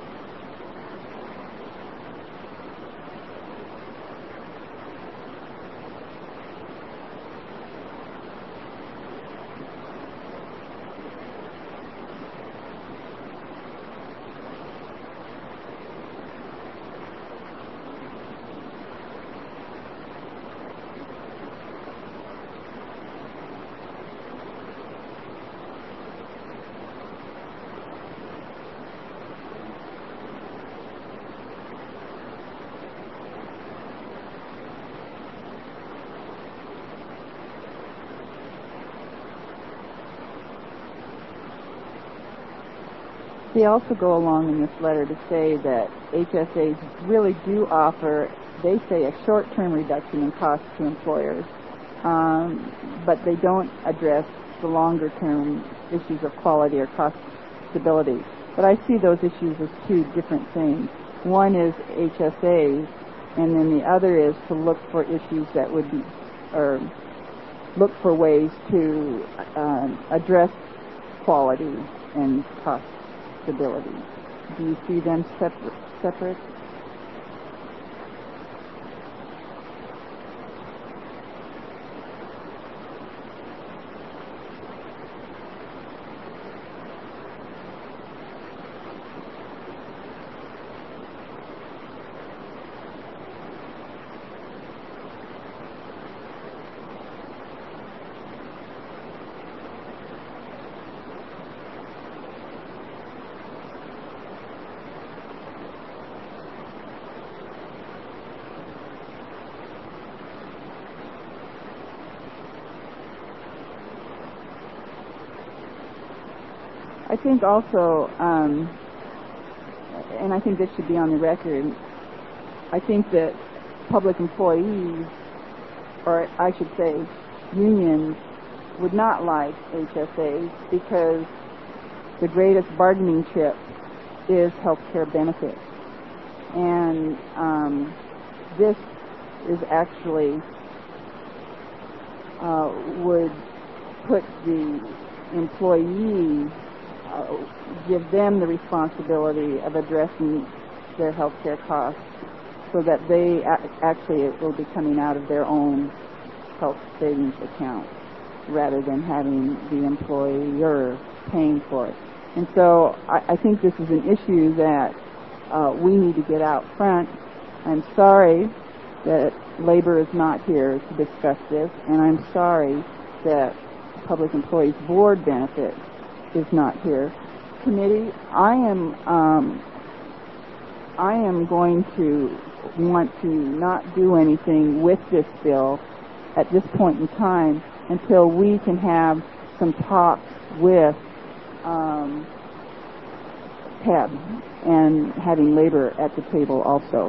[SPEAKER 2] They also go along in this letter to say that H S As really do offer, they say, a short-term reduction in costs to employers, um, but they don't address the longer-term issues of quality or cost stability. But I see those issues as two different things. One is H S As, and then the other is to look for issues that would be, or look for ways to uh, address quality and cost stability. Do you see them separate? separate? I think also, um, and I think this should be on the record, I think that public employees, or I should say unions, would not like H S As because the greatest bargaining chip is health care benefits. And um, this is actually uh, would put the employee Uh, give them the responsibility of addressing their health care costs so that they a- actually it will be coming out of their own health savings account rather than having the employer paying for it. And so I, I think this is an issue that uh, we need to get out front. I'm sorry that labor is not here to discuss this, and I'm sorry that Public Employees Board benefits is not here. Committee, I am um, I am going to want to not do anything with this bill at this point in time until we can have some talks with um, P E B and having labor at the table also.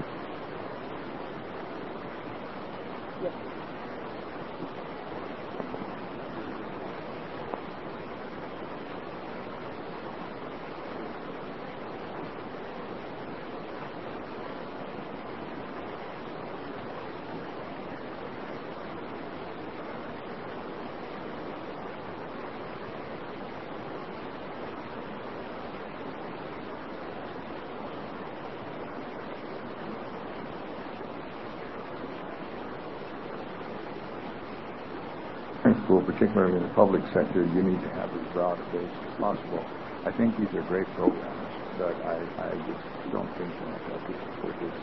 [SPEAKER 4] School, particularly in the public sector, you need to have as broad a base as possible. I think these are great programs, but I, I just don't think that we can support this.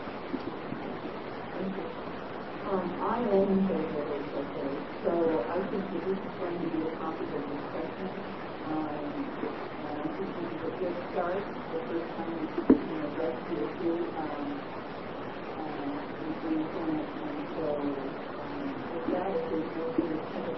[SPEAKER 12] Um, I am in favor of H S A, so I think that this is going to be a topic of discussion. Um, and I think this is a good start. The first time we can address the issue um, um, in the Senate, and so um, with that, if there's no further questions,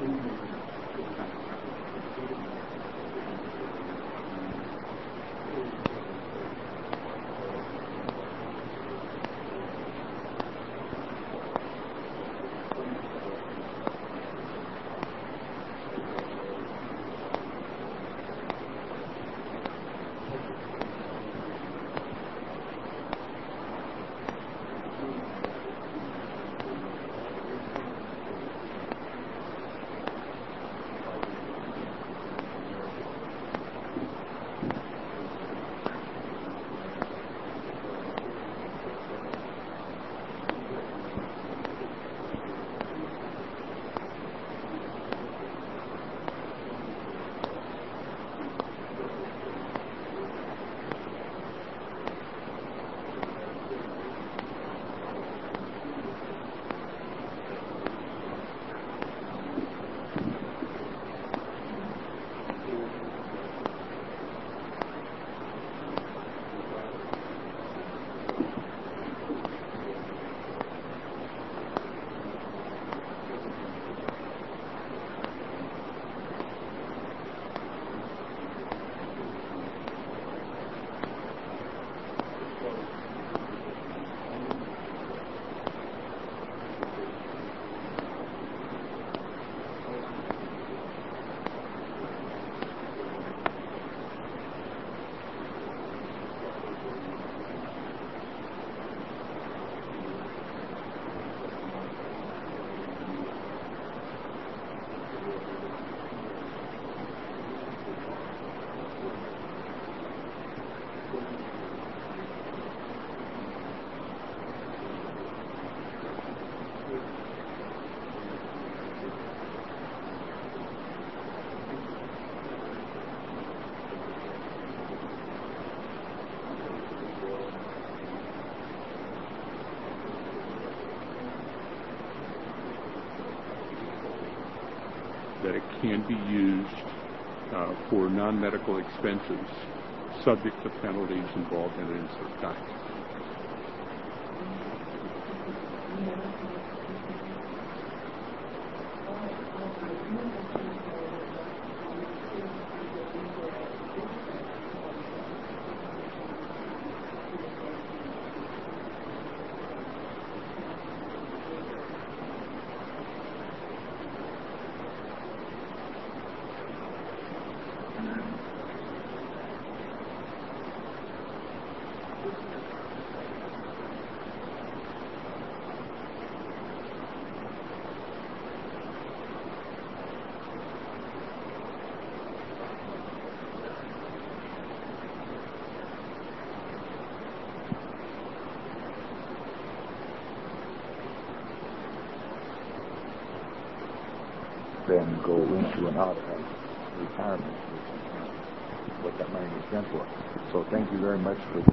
[SPEAKER 13] that it can be used uh, for non-medical expenses subject to penalties involved in an insert tax.
[SPEAKER 4] Then go into an auto retirement, what that money is spent for. So thank you very much for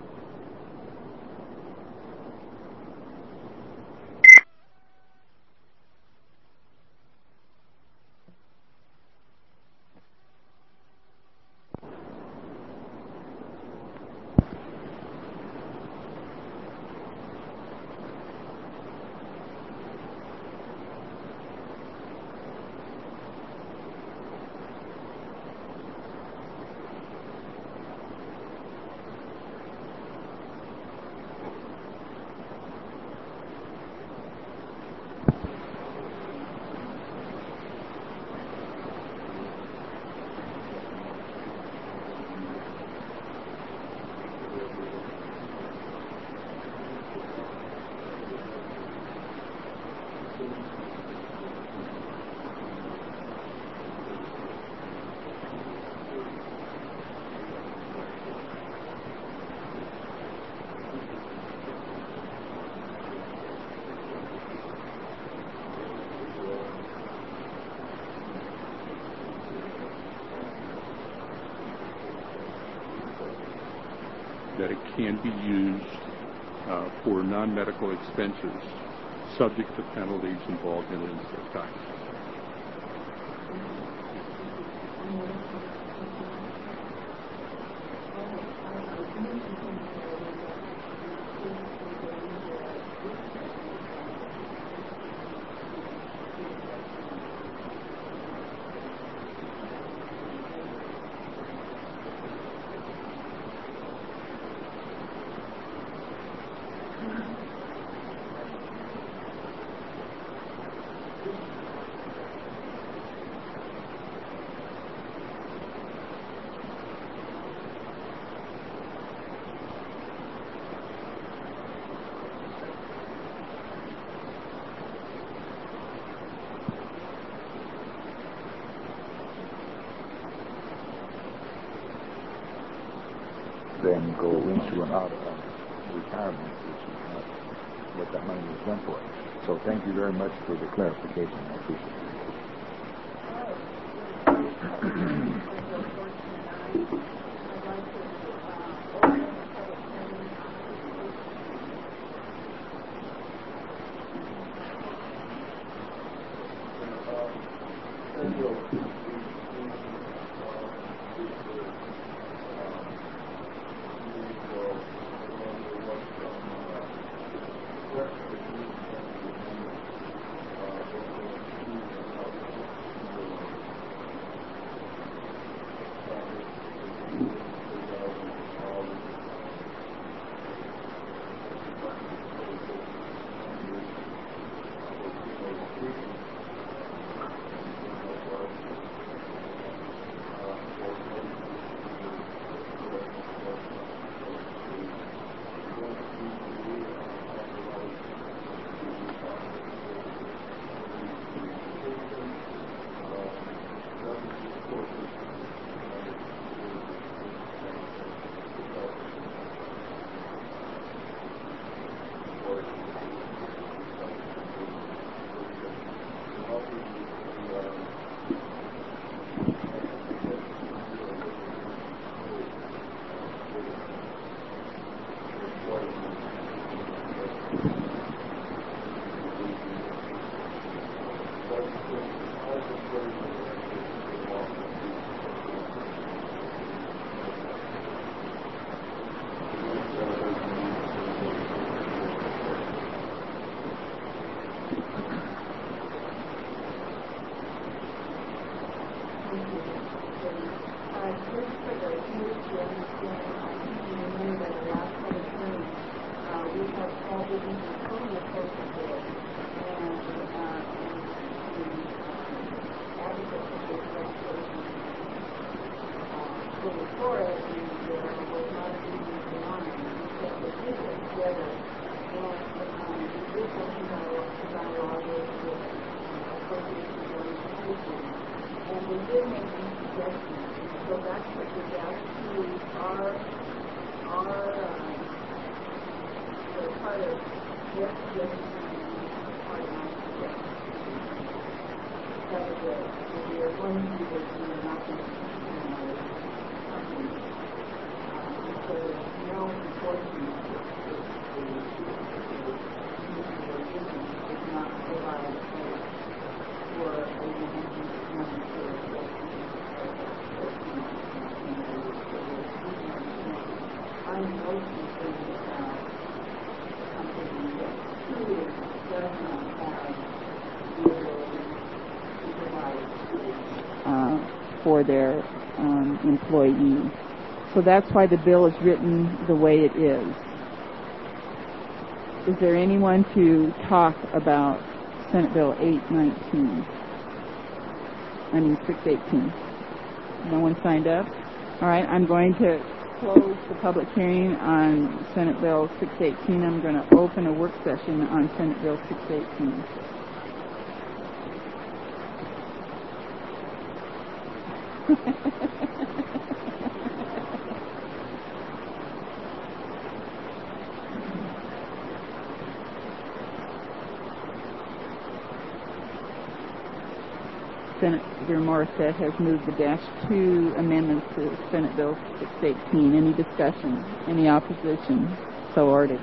[SPEAKER 13] that it can be used uh, for non-medical expenses subject to penalties involved in an insert tax.
[SPEAKER 4] then go into and out of retirement, which is not what that money was meant for. So thank you very much for the clarification. I appreciate it.
[SPEAKER 2] For their um, employees. So that's why the bill is written the way it is. Is there anyone to talk about Senate Bill eight nineteen? I mean six eighteen. No one signed up? All right, I'm going to close the public hearing on Senate Bill six eighteen. I'm going to open a work session on Senate Bill six eighteen. Senator Morissette has moved the dash two amendments to Senate Bill six eighteen. Any discussion? Any opposition? So ordered.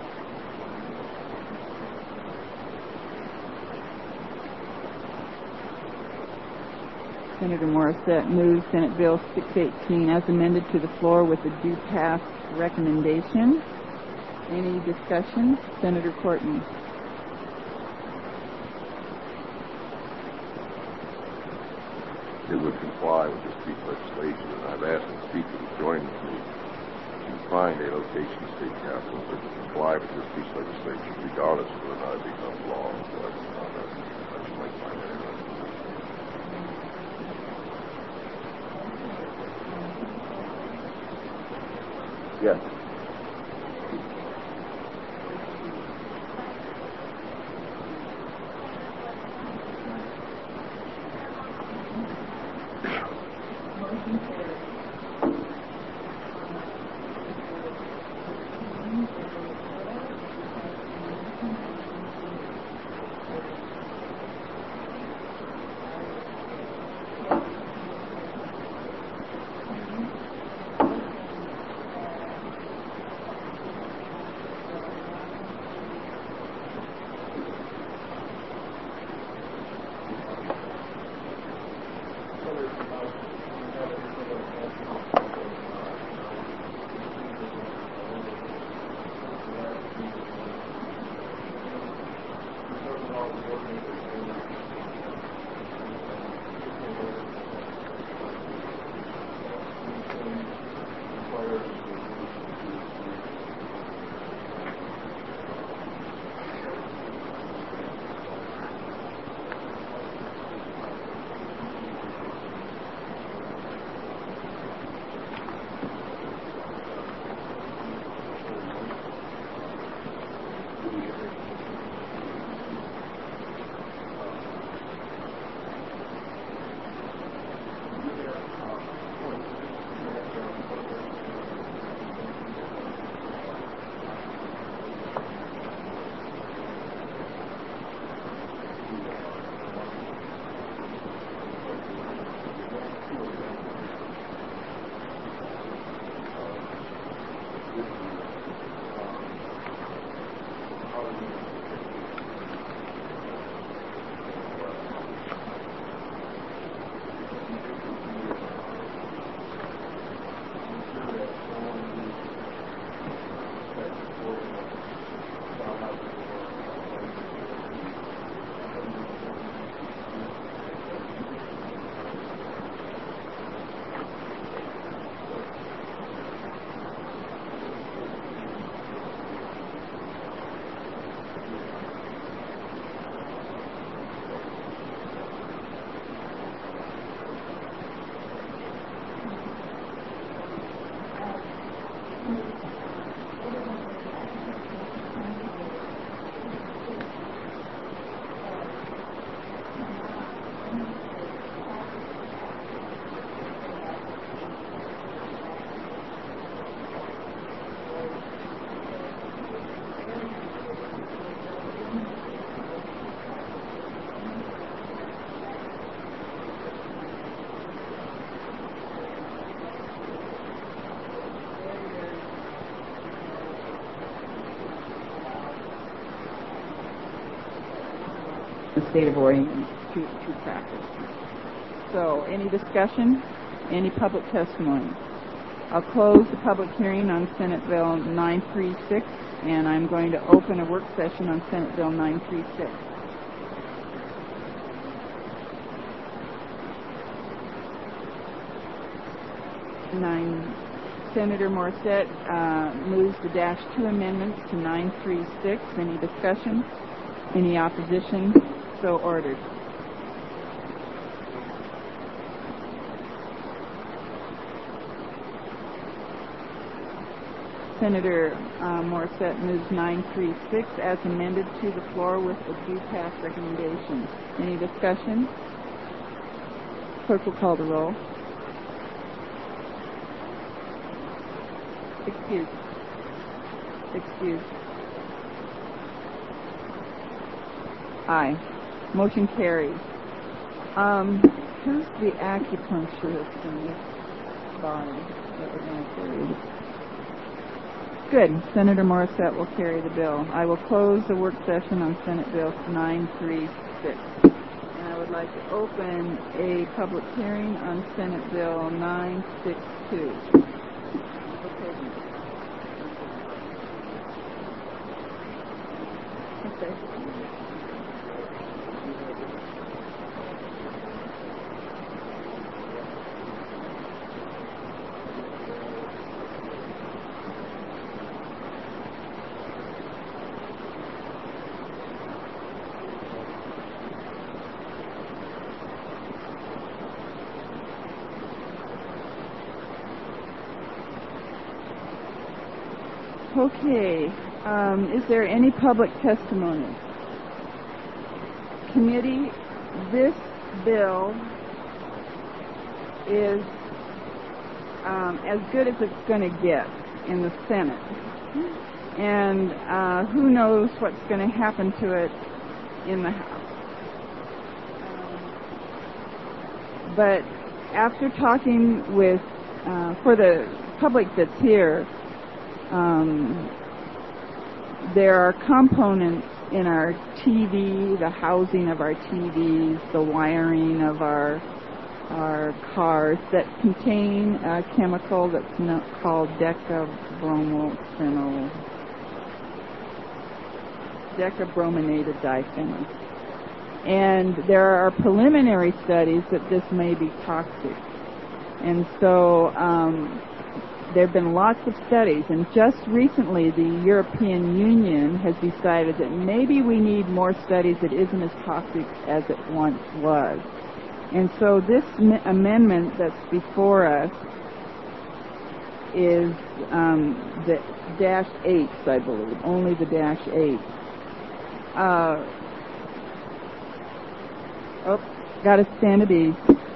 [SPEAKER 2] Senator Morissette moves Senate Bill six eighteen as amended to the floor with a do pass recommendation. Any discussion? Senator Courtney.
[SPEAKER 5] It would comply with this piece of legislation, and I've asked the Speaker to join with me to find a location of state capitals that would comply with this piece of legislation, regardless of whether or not it becomes law. So that's, uh, that's, that's my primary recommendation. Yes.
[SPEAKER 2] state of Oregon to, to practice. So, any discussion? Any public testimony? I'll close the public hearing on Senate Bill nine thirty-six, and I'm going to open a work session on Senate Bill nine thirty-six. Nine. Senator Morissette uh, moves the dash two amendments to nine thirty-six. Any discussion? Any opposition? So ordered. Senator uh, Morissette moves nine thirty-six as amended to the floor with a due pass recommendation. Any discussion? Clerk will call the roll. Excuse. Excuse. Aye. Motion carries. Um, who's the acupuncturist in this body that we're going to carry? Good. Senator Morissette will carry the bill. I will close the work session on Senate Bill nine thirty-six. And I would like to open a public hearing on Senate Bill nine sixty-two. Okay. Okay, um, is there any public testimony? Committee, this bill is um, as good as it's going to get in the Senate. And uh, who knows what's going to happen to it in the House. Um, but after talking with, uh, for the public that's here, Um, there are components in our T V, the housing of our T Vs, the wiring of our our cars that contain a chemical that's not called decabromophenols, decabrominated diphenyl. And there are preliminary studies that this may be toxic. And so um, there have been lots of studies, and just recently the European Union has decided that maybe we need more studies that isn't as toxic as it once was. And so this m- amendment that's before us is um, the dash eight, I believe, only the dash eight. Uh, oh, got to stand a bee.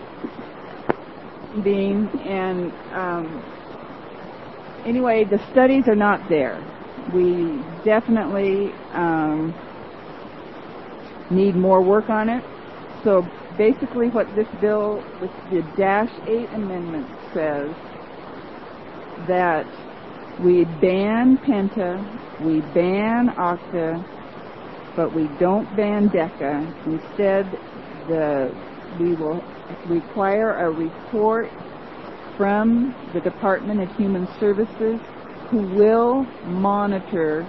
[SPEAKER 2] Being and um, Anyway, the studies are not there. We definitely um, need more work on it. So basically what this bill, with the dash eight amendment says, that we ban penta, we ban octa, but we don't ban deca. Instead, the we will require a report from the Department of Human Services, who will monitor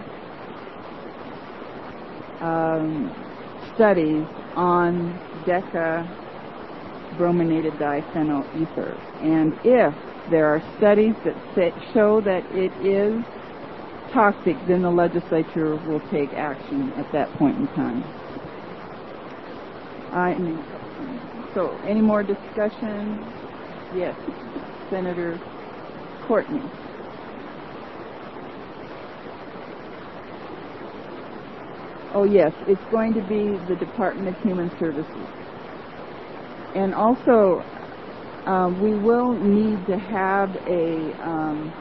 [SPEAKER 2] um, studies on decabrominated diphenyl ether. And if there are studies that say, show that it is toxic, then the legislature will take action at that point in time. I mean, so, any more discussion? Yes. Senator Courtney. Oh yes, it's going to be the Department of Human Services. And also, um, we will need to have a, um,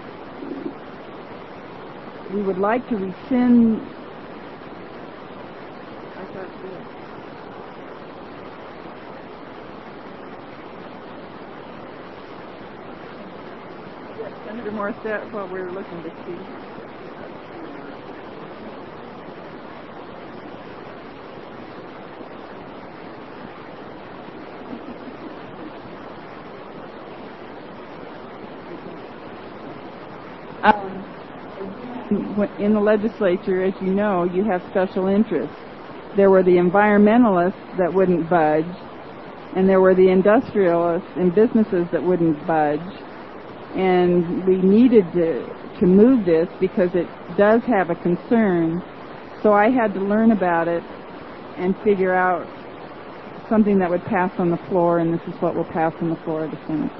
[SPEAKER 2] we would like to rescind, I thought we had, Senator Morissette, what we're looking to see. in the legislature, as you know, you have special interests. There were the environmentalists that wouldn't budge, and there were the industrialists and businesses that wouldn't budge. And we needed to, to move this because it does have a concern. So I had to learn about it and figure out something that would pass on the floor, and this is what will pass on the floor of the Senate.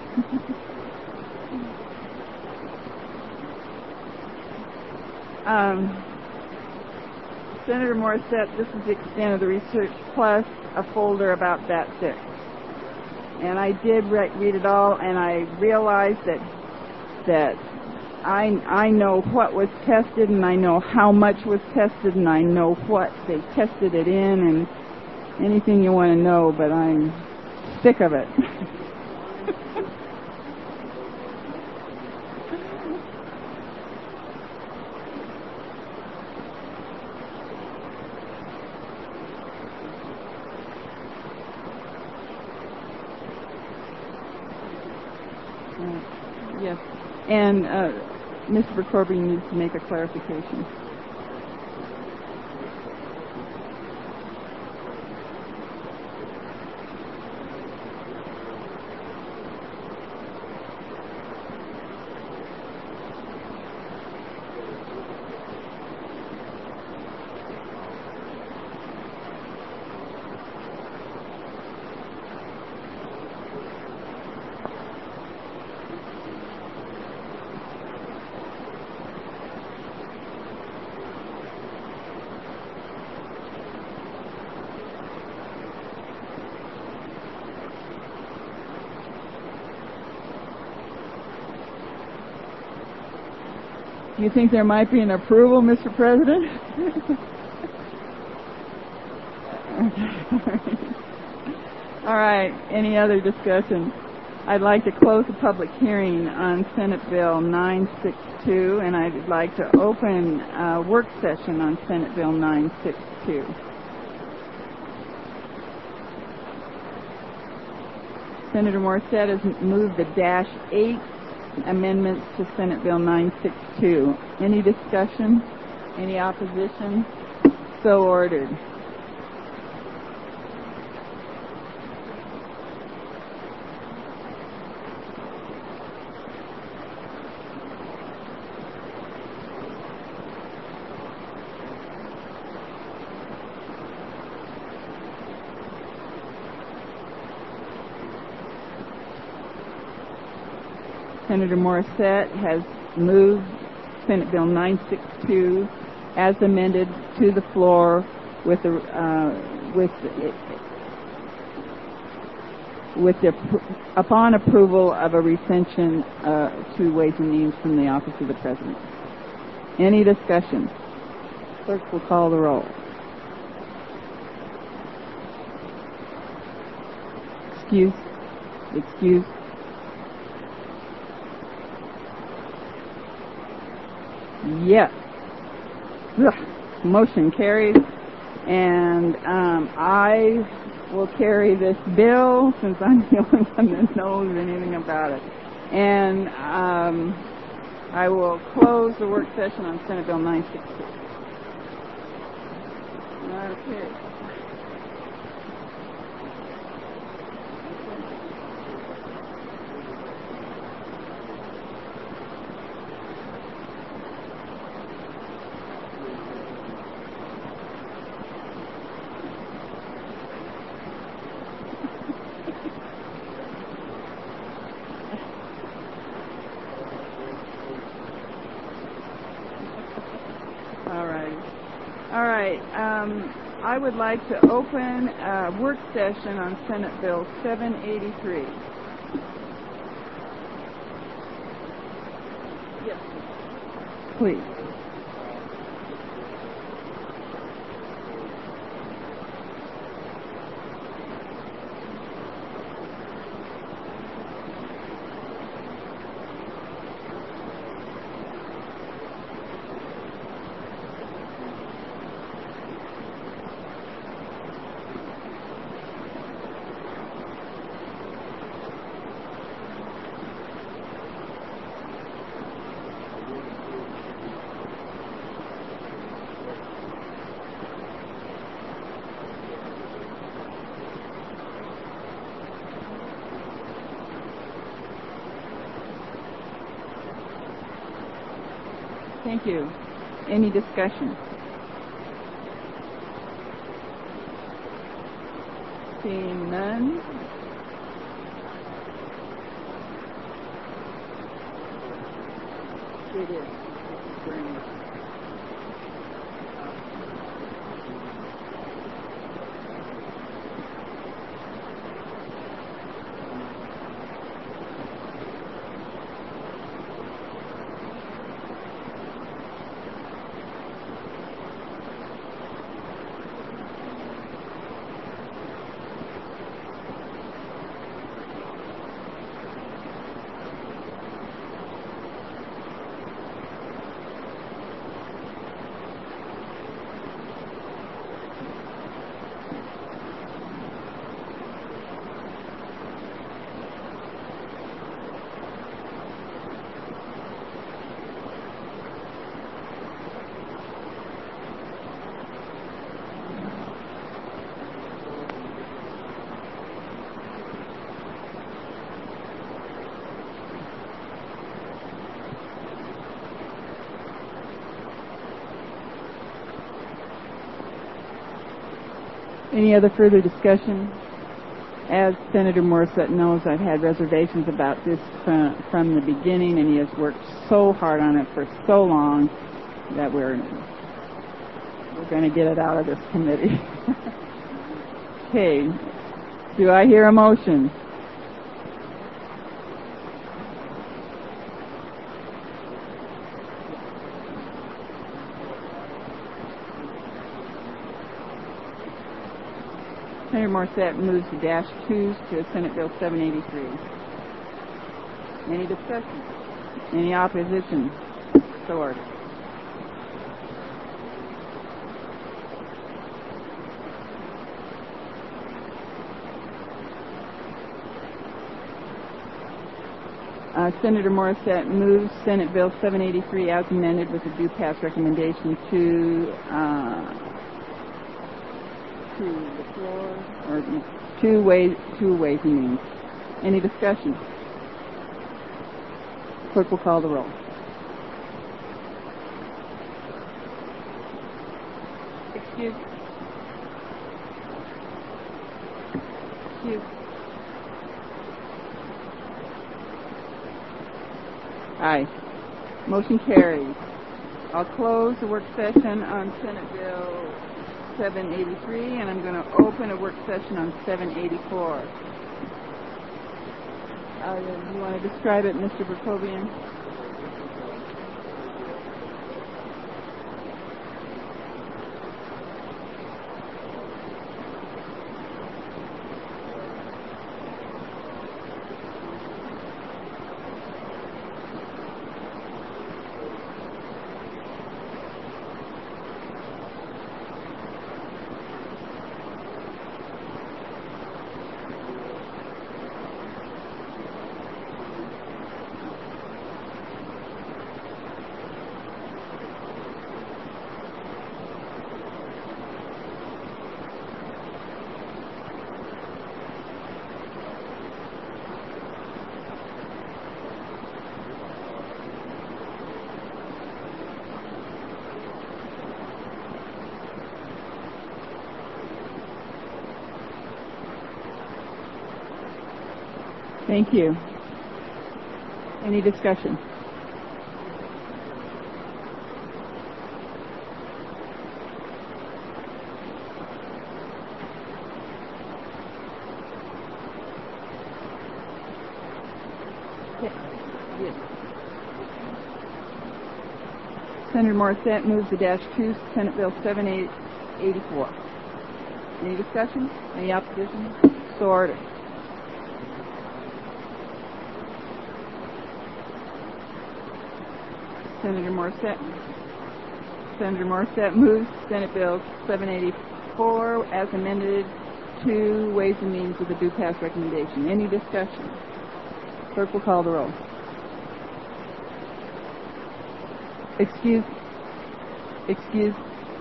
[SPEAKER 2] um, Senator Morissette, this is the extent of the research, plus a folder about that six. And I did re- read it all, and I realized that that I I know what was tested, and I know how much was tested, and I know what they tested it in, and anything you want to know, but I'm sick of it. Yes, and uh, Mister Corby needs to make a clarification. Do you think there might be an approval, Mister President? All right. Any other discussion? I'd like to close the public hearing on Senate Bill nine sixty-two, and I'd like to open a work session on Senate Bill nine sixty-two. Senator Morissette has moved the dash eight amendments to Senate Bill nine sixty-two. Any discussion? Any opposition? So ordered. Senator Morissette has moved Senate Bill nine sixty-two as amended to the floor with the uh, with with the upon approval of a recension uh, to Ways and Means from the Office of the President. Any discussion? Clerk will call the roll. Excuse. Excuse. Yes. Ugh. Motion carries. And um, I will carry this bill since I'm the only one that knows anything about it. And um, I will close the work session on Senate Bill nine sixty-two. Okay. Um, I would like to open a work session on Senate Bill seven eighty-three. Yes, please. Thank you. Any discussion? Seeing none. It is. Any other further discussion? As Senator Morissette knows, I've had reservations about this uh, from the beginning, and he has worked so hard on it for so long that we're we're going to get it out of this committee. Okay, do I hear a motion? Senator Morissette moves the dash twos to Senate Bill seven eighty-three. Any discussion? Any opposition? So ordered. Uh, Senator Morissette moves Senate Bill seven eighty-three as amended with a due pass recommendation to uh, to the floor, or two ways, two ways and means. Any discussion? Clerk will call the roll. Excuse. Excuse. Aye. Motion carries. I'll close the work session on Senate Bill seven eighty-three, and I'm going to open a work session on seven eighty-four. Uh, do you want to describe it, Mister Berkovian? Thank you. Any discussion? Yes. Senator Morissette moves the dash two, Senate Bill seven eighty-four. Any discussion? Any opposition? So ordered. Senator Morissette. Senator Morissette moves Senate Bill seven eighty-four as amended to Ways and Means with a due pass recommendation. Any discussion? Clerk will call the roll. Excuse. Excuse.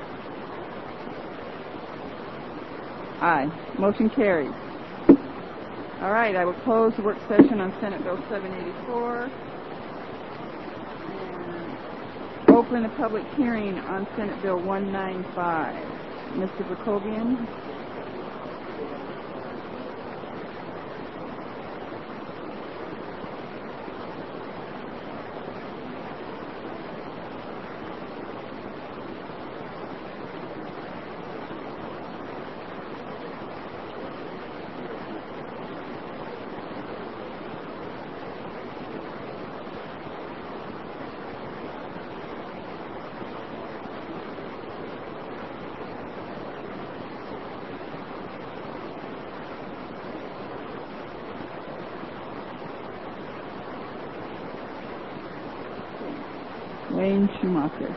[SPEAKER 2] Aye. Motion carries. All right, I will close the work session on Senate Bill seven eighty-four. open the public hearing on Senate Bill one ninety-five. Mister Bakovian? Wayne Schumacher.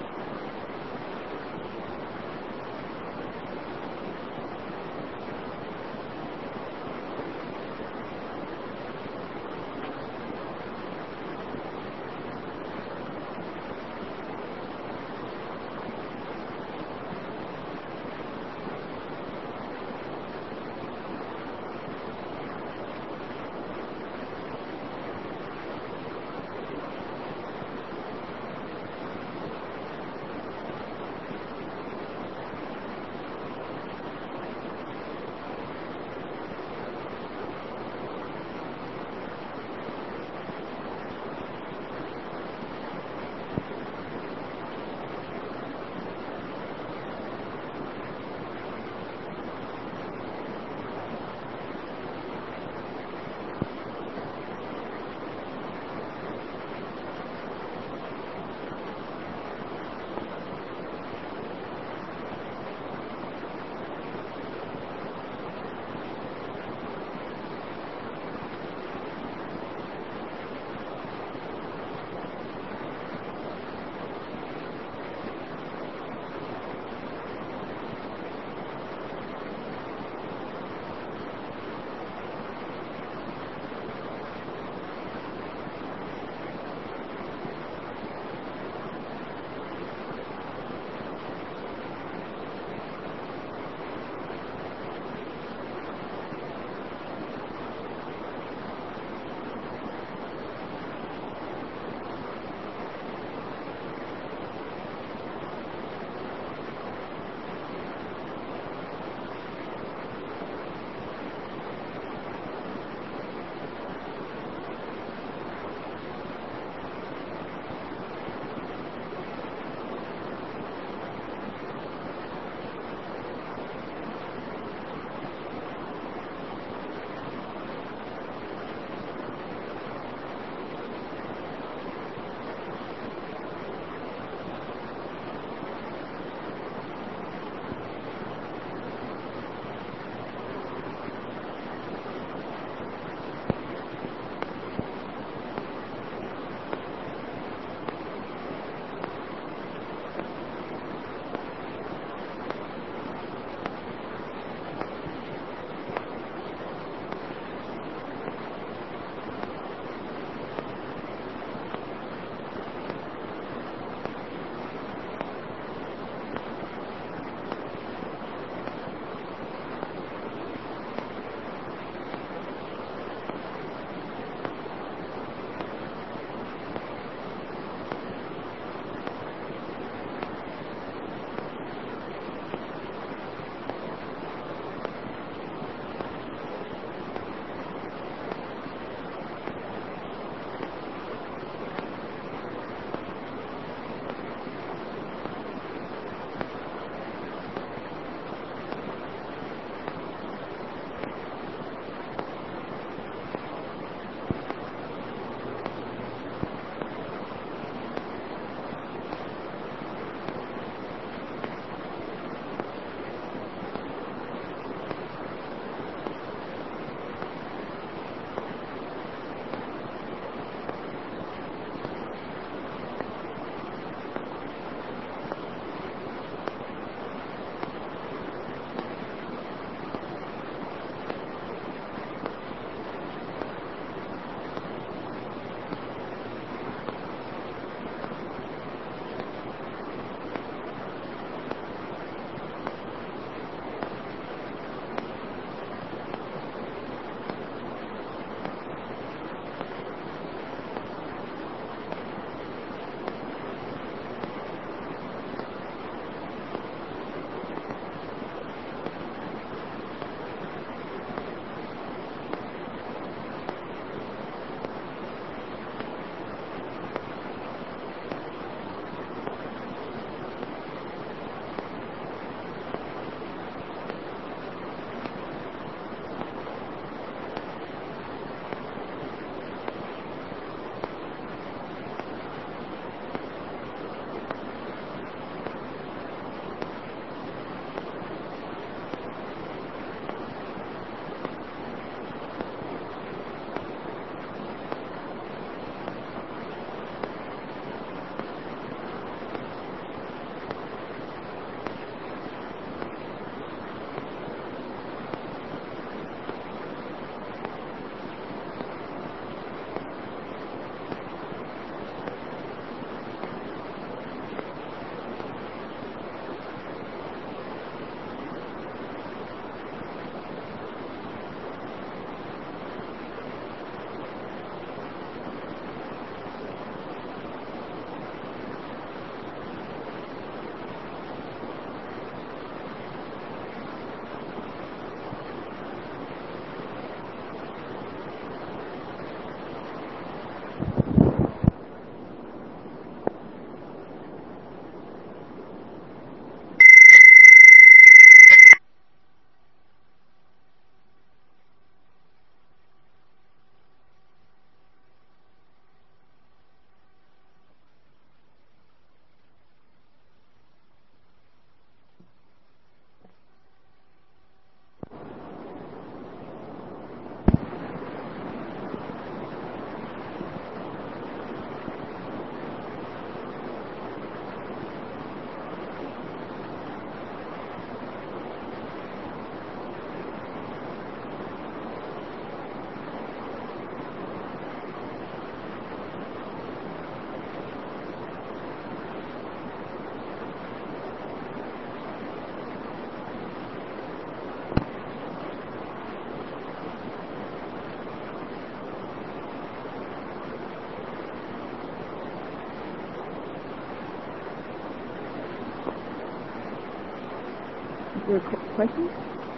[SPEAKER 2] there qu- questions?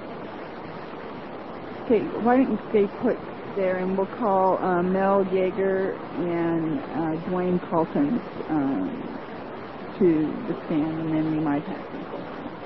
[SPEAKER 2] Okay, why don't you stay put there, and we'll call uh, Mel Yeager and uh, Dwayne Calkins um, to the stand, and then we might have some questions.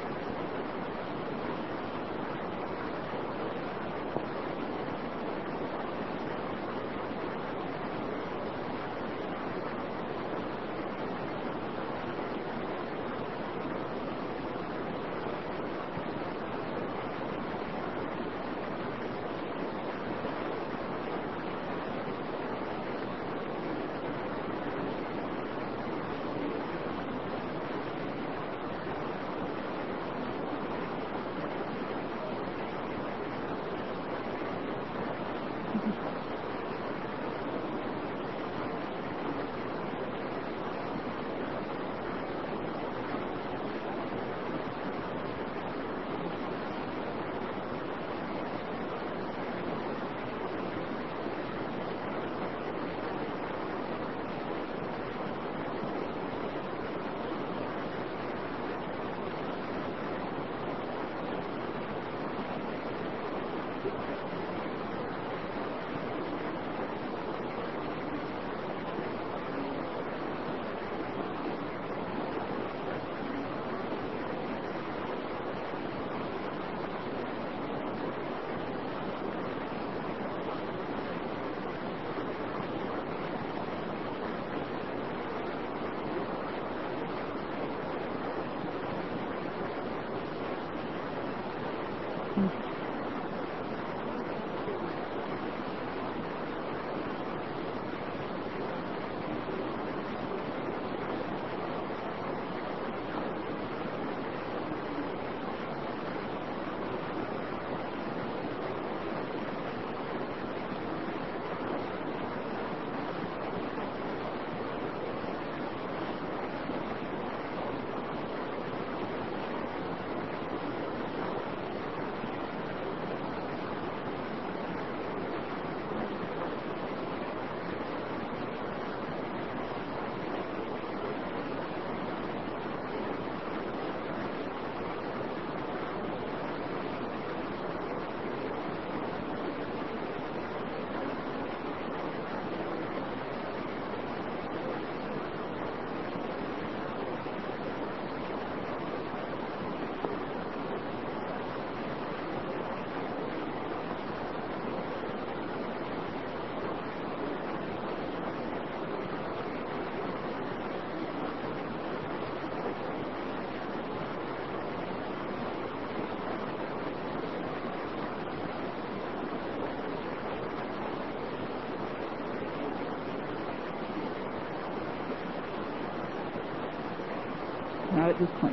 [SPEAKER 2] Not at this point.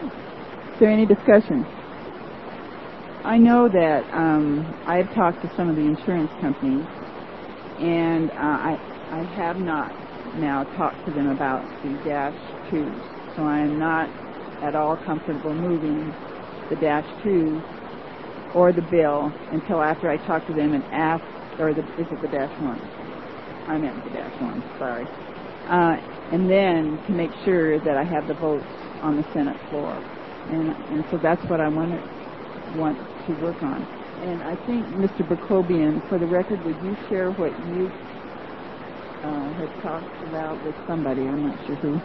[SPEAKER 2] Is there any discussion? I know that um, I've talked to some of the insurance companies, and uh, I I have not now talked to them about the dash twos, so I am not at all comfortable moving the dash twos or the bill until after I talk to them and ask, or the, is it the dash one? I meant the dash one, sorry. Uh, and then to make sure that I have the votes on the Senate floor. And, and so that's what I want to, want to work on. And I think, Mister Bacobian, for the record, would you share what you uh, had talked about with somebody? I'm not sure who.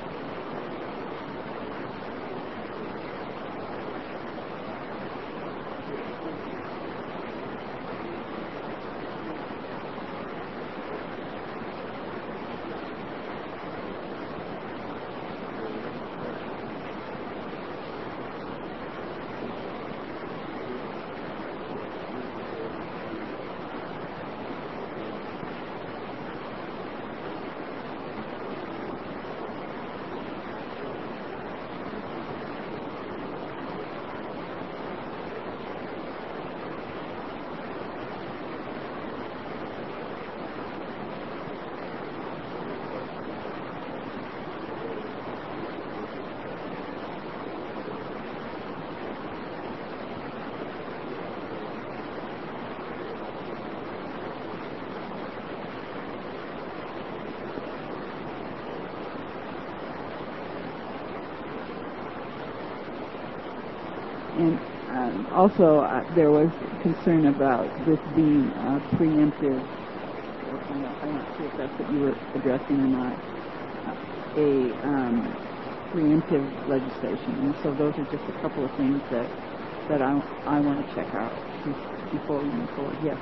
[SPEAKER 2] And um, also, uh, there was concern about this being uh, preemptive. I'm not sure if that's what you were addressing or not. Uh, a um, preemptive legislation, and so those are just a couple of things that that I I want to check out before we move forward. Yes.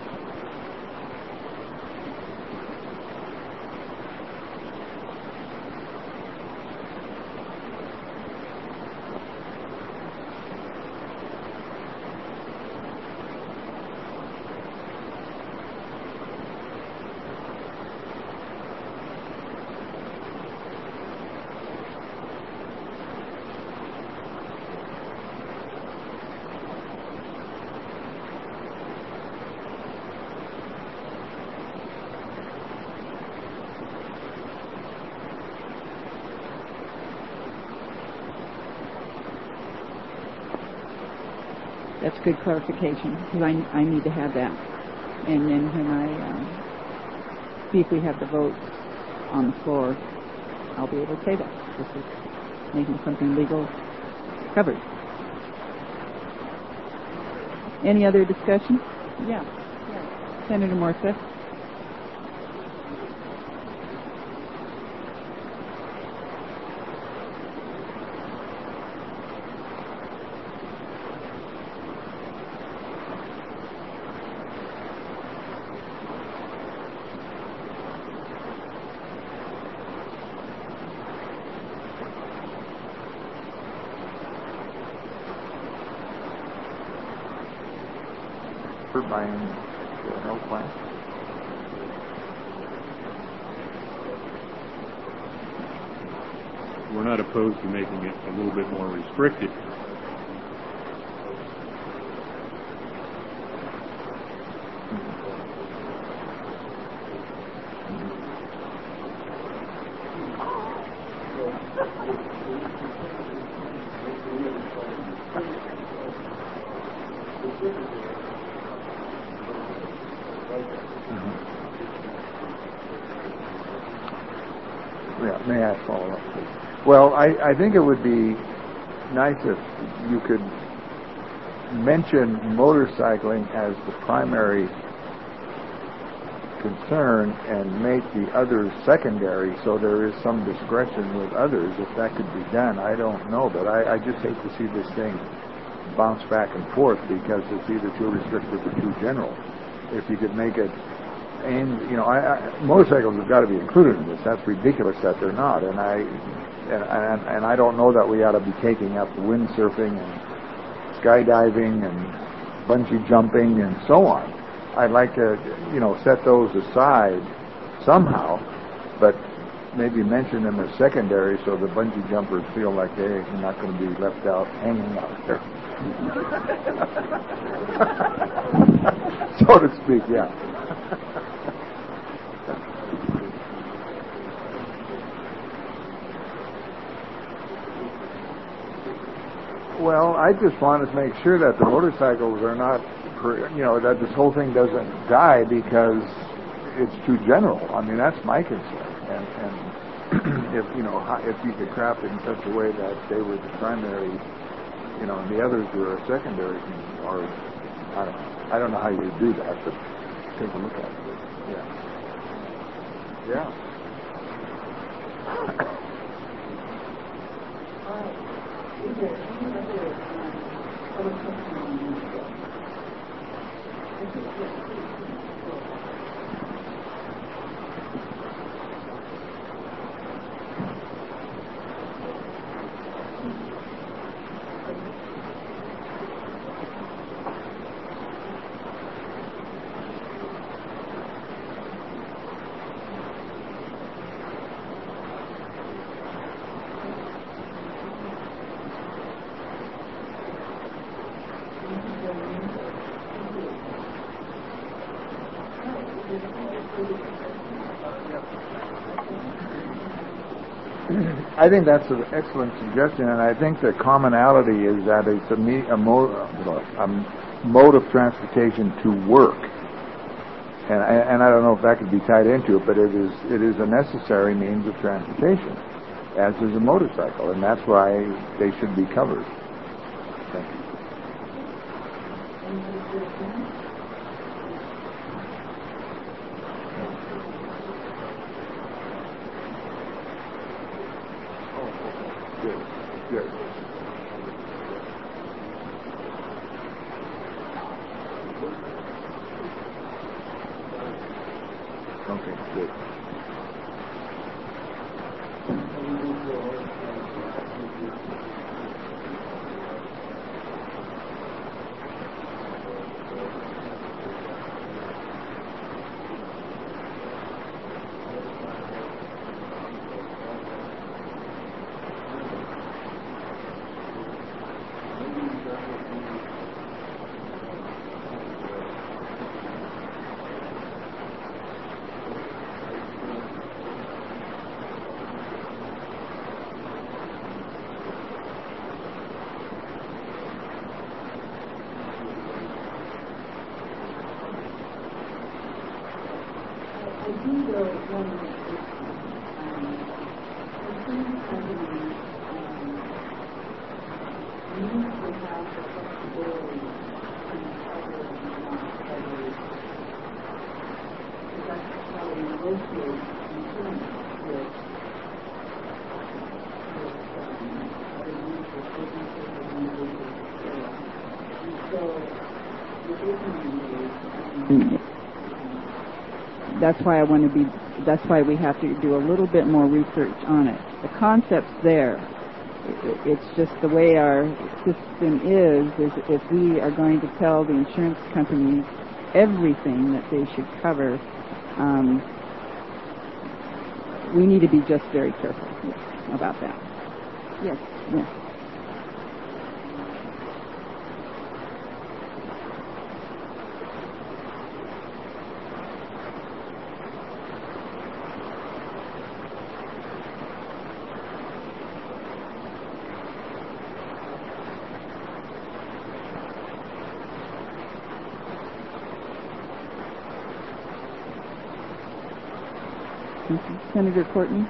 [SPEAKER 2] That's good clarification, because I, I need to have that. And then when I um, see if we have the votes on the floor, I'll be able to say that. This is making something legal covered. Any other discussion? Yeah. yeah. Senator Morse.
[SPEAKER 4] Buying the health plan.
[SPEAKER 11] We're not opposed to making it a little bit more restricted.
[SPEAKER 4] Yeah, may I follow up, please? Well, I, I think it would be nice if you could mention motorcycling as the primary concern and make the others secondary, so there is some discretion with others. If that could be done, I don't know, but I, I just hate to see this thing bounce back and forth because it's either too restrictive or too general. If you could make it, and you know, I, I, motorcycles have got to be included in this. That's ridiculous that they're not, and I, and, and, and I don't know that we ought to be taking up windsurfing and skydiving and bungee jumping and so on. I'd like to, you know, set those aside somehow, but maybe mention them as secondary so the bungee jumpers feel like they're not going to be left out, hanging out there. So to speak, yeah. Well, I just want to make sure that the motorcycles are not, you know, that this whole thing doesn't die because it's too general. I mean, that's my concern. And, and if, you know, if you could craft it in such a way that they were the primary, you know, and the others were a secondary, or, I don't know. I don't know how you would do that, but take a look at it. Yeah. Yeah.
[SPEAKER 12] Is there any other um, other testimony in this book? I think yes.
[SPEAKER 4] I think that's an excellent suggestion, and I think the commonality is that it's a, me, a, mode, a mode of transportation to work. And I, and I don't know if that could be tied into it, but it is it is a necessary means of transportation, as is a motorcycle, and that's why they should be covered. Thank you. Good. Okay, good.
[SPEAKER 2] That's why I want to be, that's why we have to do a little bit more research on it. The concept's there. It's just the way our system is, is if we are going to tell the insurance companies everything that they should cover, um, we need to be just very careful about that. Yes, yes. Senator Courtney.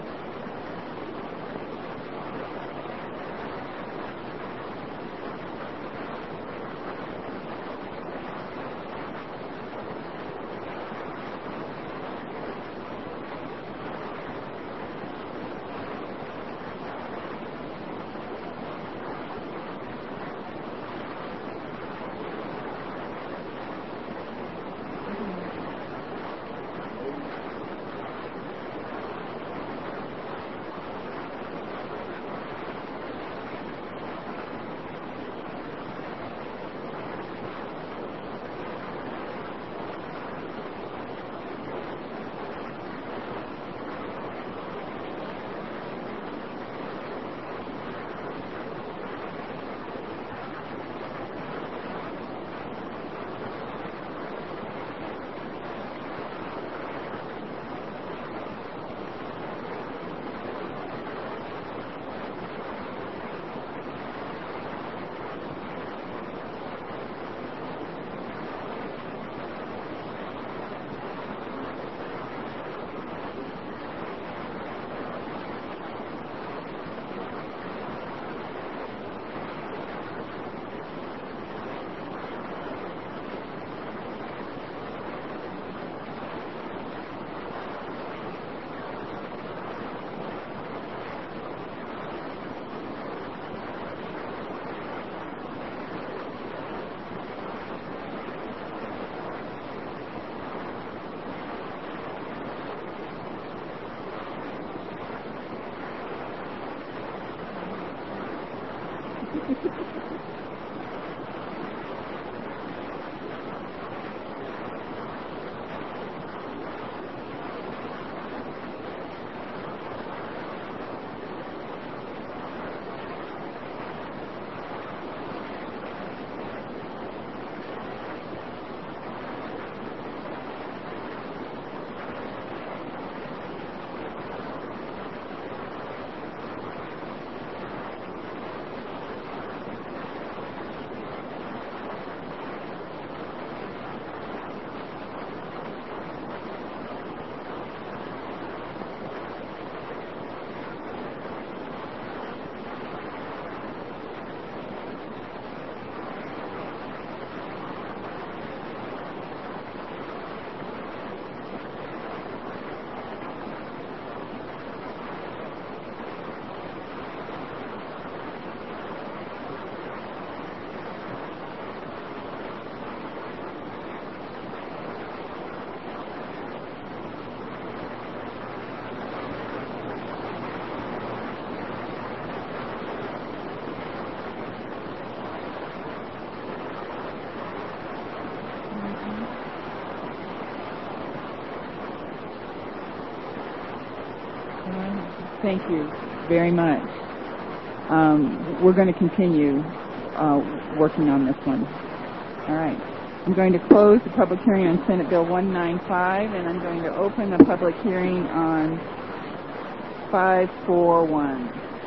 [SPEAKER 2] Thank you very much. Um, we're going to continue uh, working on this one. All right. I'm going to close the public hearing on Senate Bill one ninety-five, and I'm going to open the public hearing on five forty-one.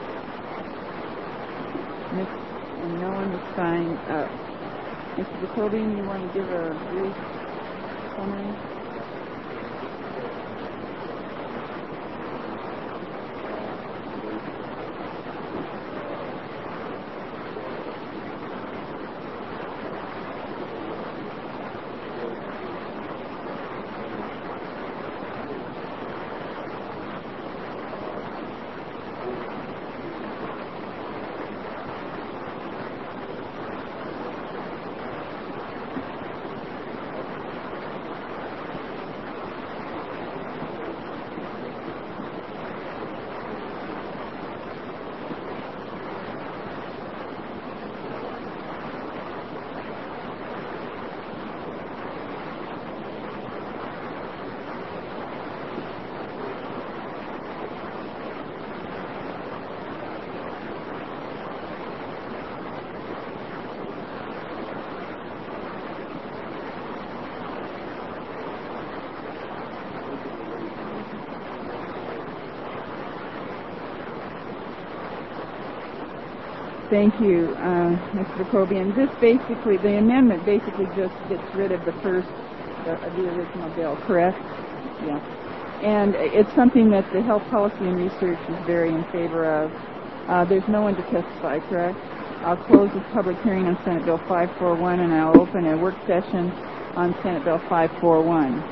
[SPEAKER 2] Miss, and no one has signed up. Mister Jacobian, you want to give a brief summary? Thank you, uh, Mister Jacobian. This basically, the amendment basically just gets rid of the first, uh, of the original bill, correct? Yeah. And it's something that the Health Policy and Research is very in favor of. Uh, there's no one to testify, correct? I'll close this public hearing on Senate Bill five forty-one, and I'll open a work session on Senate Bill five forty-one.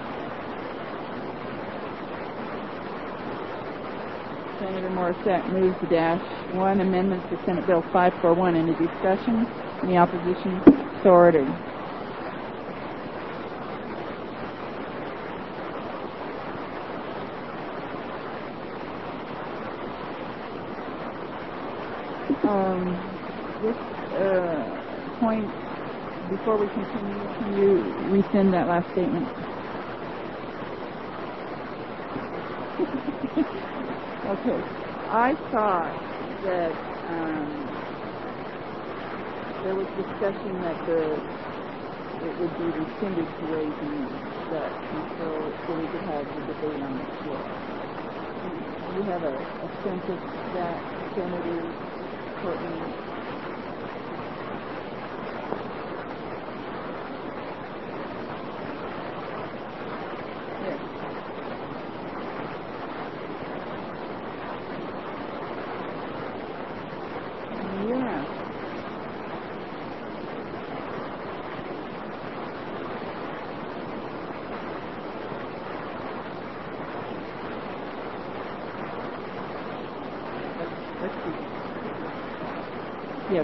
[SPEAKER 2] Senator Morissette moves the dash one amendments to Senate Bill five forty-one into discussion. Any opposition? So ordered. Um, this uh, point, before we continue, can you rescind that last statement? Okay. I thought that um, there was discussion that the it would be rescinded to raising that until so we could have the debate on the floor. Do you have a, a sense of that, Senator Courtney? Yes.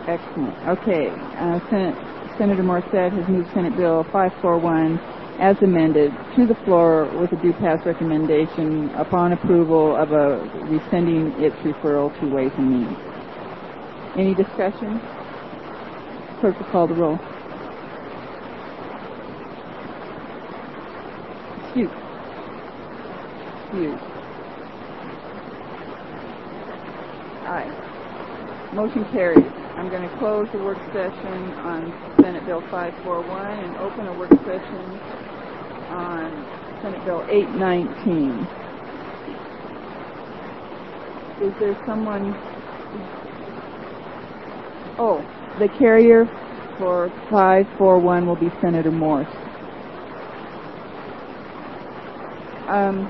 [SPEAKER 2] Excellent. Okay. Uh, Senate, Senator Morissette has moved Senate Bill five forty-one as amended to the floor with a due pass recommendation upon approval of a rescinding its referral to Ways and Means. Any discussion? Clerk will call the roll. Excuse. Excuse. Aye. Motion carries. I'm going to close the work session on Senate Bill five forty-one and open a work session on Senate Bill eight nineteen. Is there someone? Oh, the carrier for five forty-one will be Senator Morse. Um,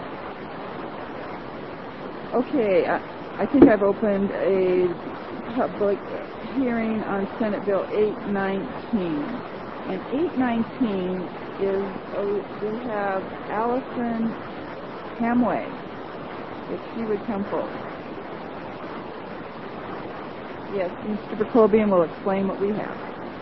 [SPEAKER 2] okay, I, I think I've opened a public hearing on Senate Bill eight nineteen. And eight nineteen is, oh, we have Allison Hamway, if she would come forward. Yes, Mister Berkobian will explain what we have.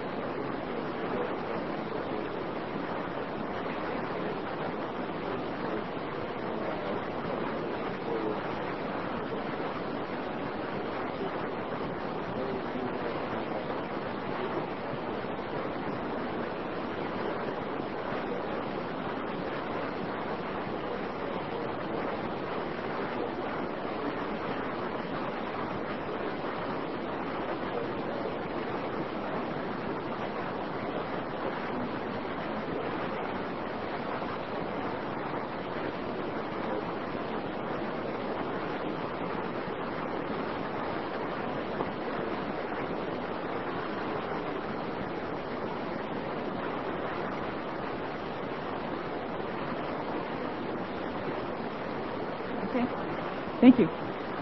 [SPEAKER 2] Thank you.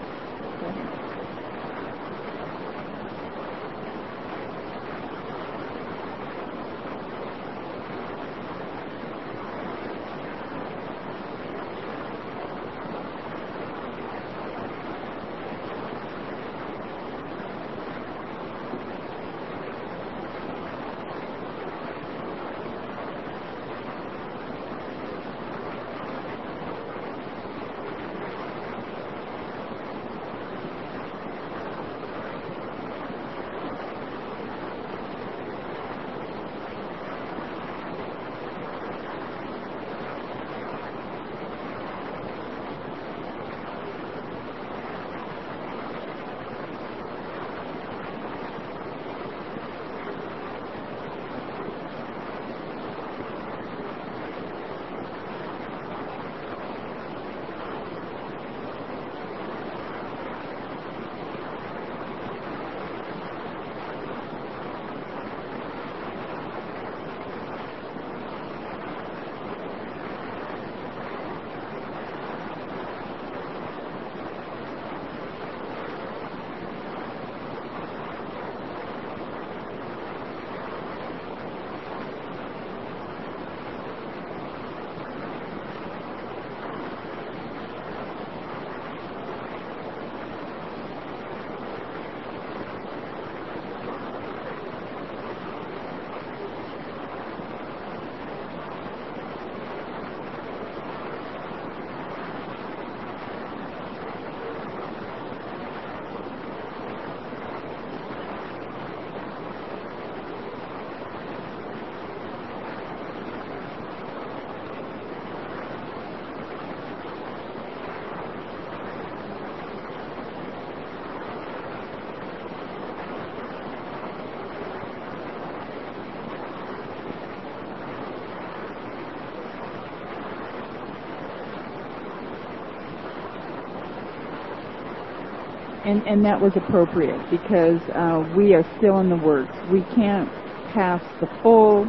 [SPEAKER 2] And, and that was appropriate because uh, we are still in the works. We can't pass the full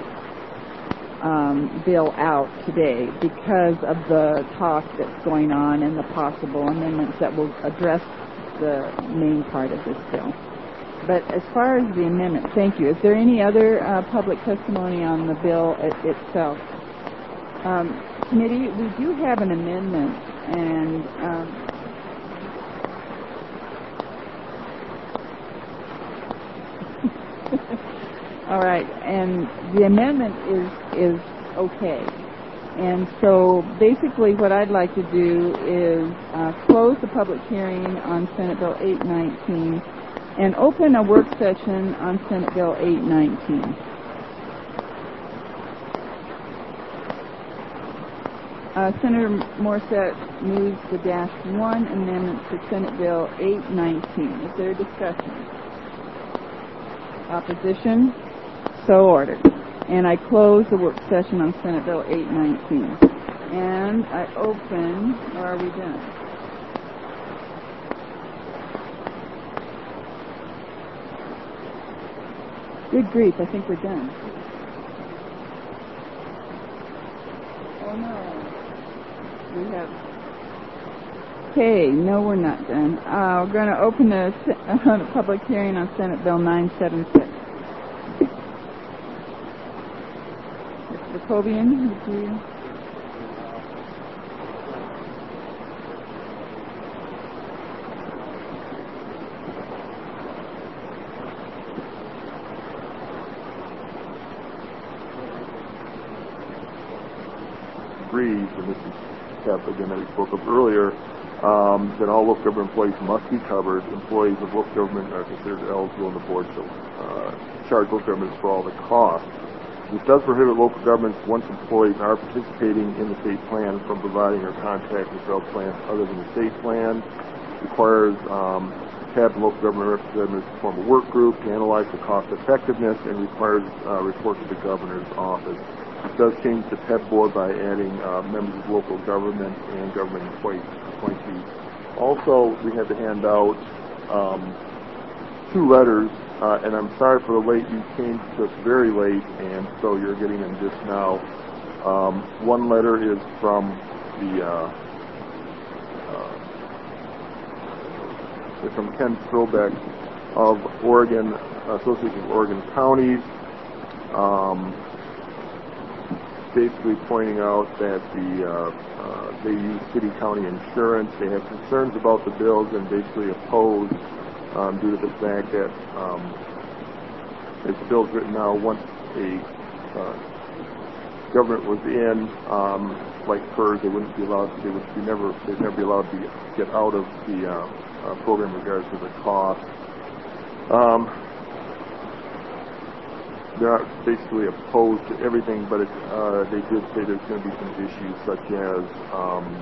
[SPEAKER 2] um, bill out today because of the talk that's going on and the possible amendments that will address the main part of this bill. But as far as the amendment, thank you. Is there any other uh, public testimony on the bill it, itself? Um, committee, we do have an amendment, and um, All right, and the amendment is is okay. And so basically what I'd like to do is uh, close the public hearing on Senate Bill eight nineteen and open a work session on Senate Bill eight nineteen. Uh, Senator Morissette moves the dash one amendment to Senate Bill eight nineteen. Is there a discussion? Opposition? So ordered. And I close the work session on Senate Bill eight nineteen. And I open, or are we done? Good grief, I think we're done. Oh no. We have, okay, no we're not done. Uh, we're going to open the uh, public hearing on Senate Bill nine seventy-six. Jacobian, would you?
[SPEAKER 3] Agrees, and this is Cap again that we spoke of earlier, um, that all local government employees must be covered. Employees of local government are considered eligible, and the board shall uh, charge local governments for all the costs. This does prohibit local governments, once employees are participating in the state plan, from providing or contracting with health plans other than the state plan. Requires um, T A B and local government representatives to form a work group to analyze the cost effectiveness, and requires uh, report to the governor's office. It does change the P E B board by adding uh, members of local government and government appointees. Also, we had to hand out um, two letters. Uh, and I'm sorry for the late. You came to us very late, and so you're getting them just now. Um, one letter is from the uh, uh, it's from Ken Strobeck of Oregon Association of Oregon Counties, um, basically pointing out that the uh, uh, they use city-county insurance. They have concerns about the bills and basically oppose. Um, due to the fact that, um, as the bill's written now, once a uh, government was in, um, like PERS, they wouldn't be allowed. They would be never. They'd never be allowed to get out of the uh, uh, program in regards to the cost. Um, they're not basically opposed to everything, but it, uh, they did say there's going to be some issues such as. Um,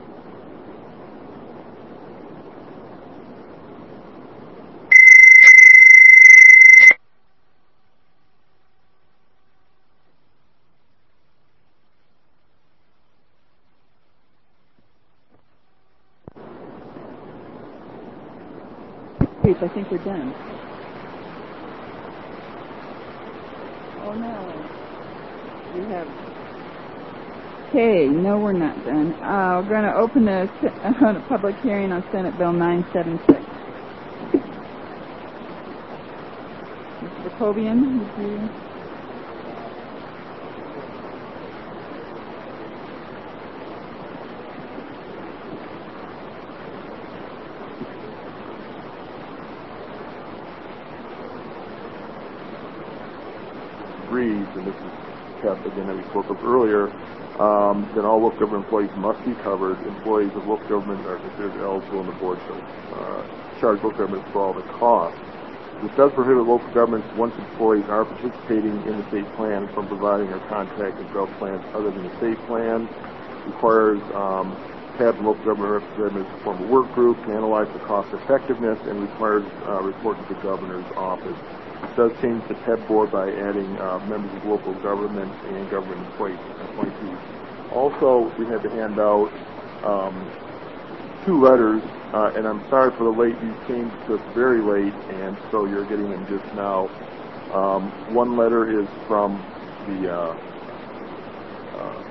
[SPEAKER 2] I think we're done. Oh no. We have. Okay, no, we're not done. Uh, we're going to open the uh, public hearing on Senate Bill nine seventy-six. Mister Jacobian, would you?
[SPEAKER 3] Agrees, and this is Cap again that we spoke of earlier, um, that all local government employees must be covered. Employees of local government are considered eligible, and the board shall uh, charge local governments for all the costs. This does prohibit local governments, once employees are participating in the state plan, from providing or contracting with health plans other than the state plan. Requires um, T A B and local government representatives to form a work group to analyze the cost effectiveness, and requires uh, report to the governor's office. It does change the P E B board by adding uh, members of local government and government appointees. Also, we had to hand out um, two letters, uh, and I'm sorry for the late. You came to us very late, and so you're getting them just now. Um, one letter is from the uh, uh,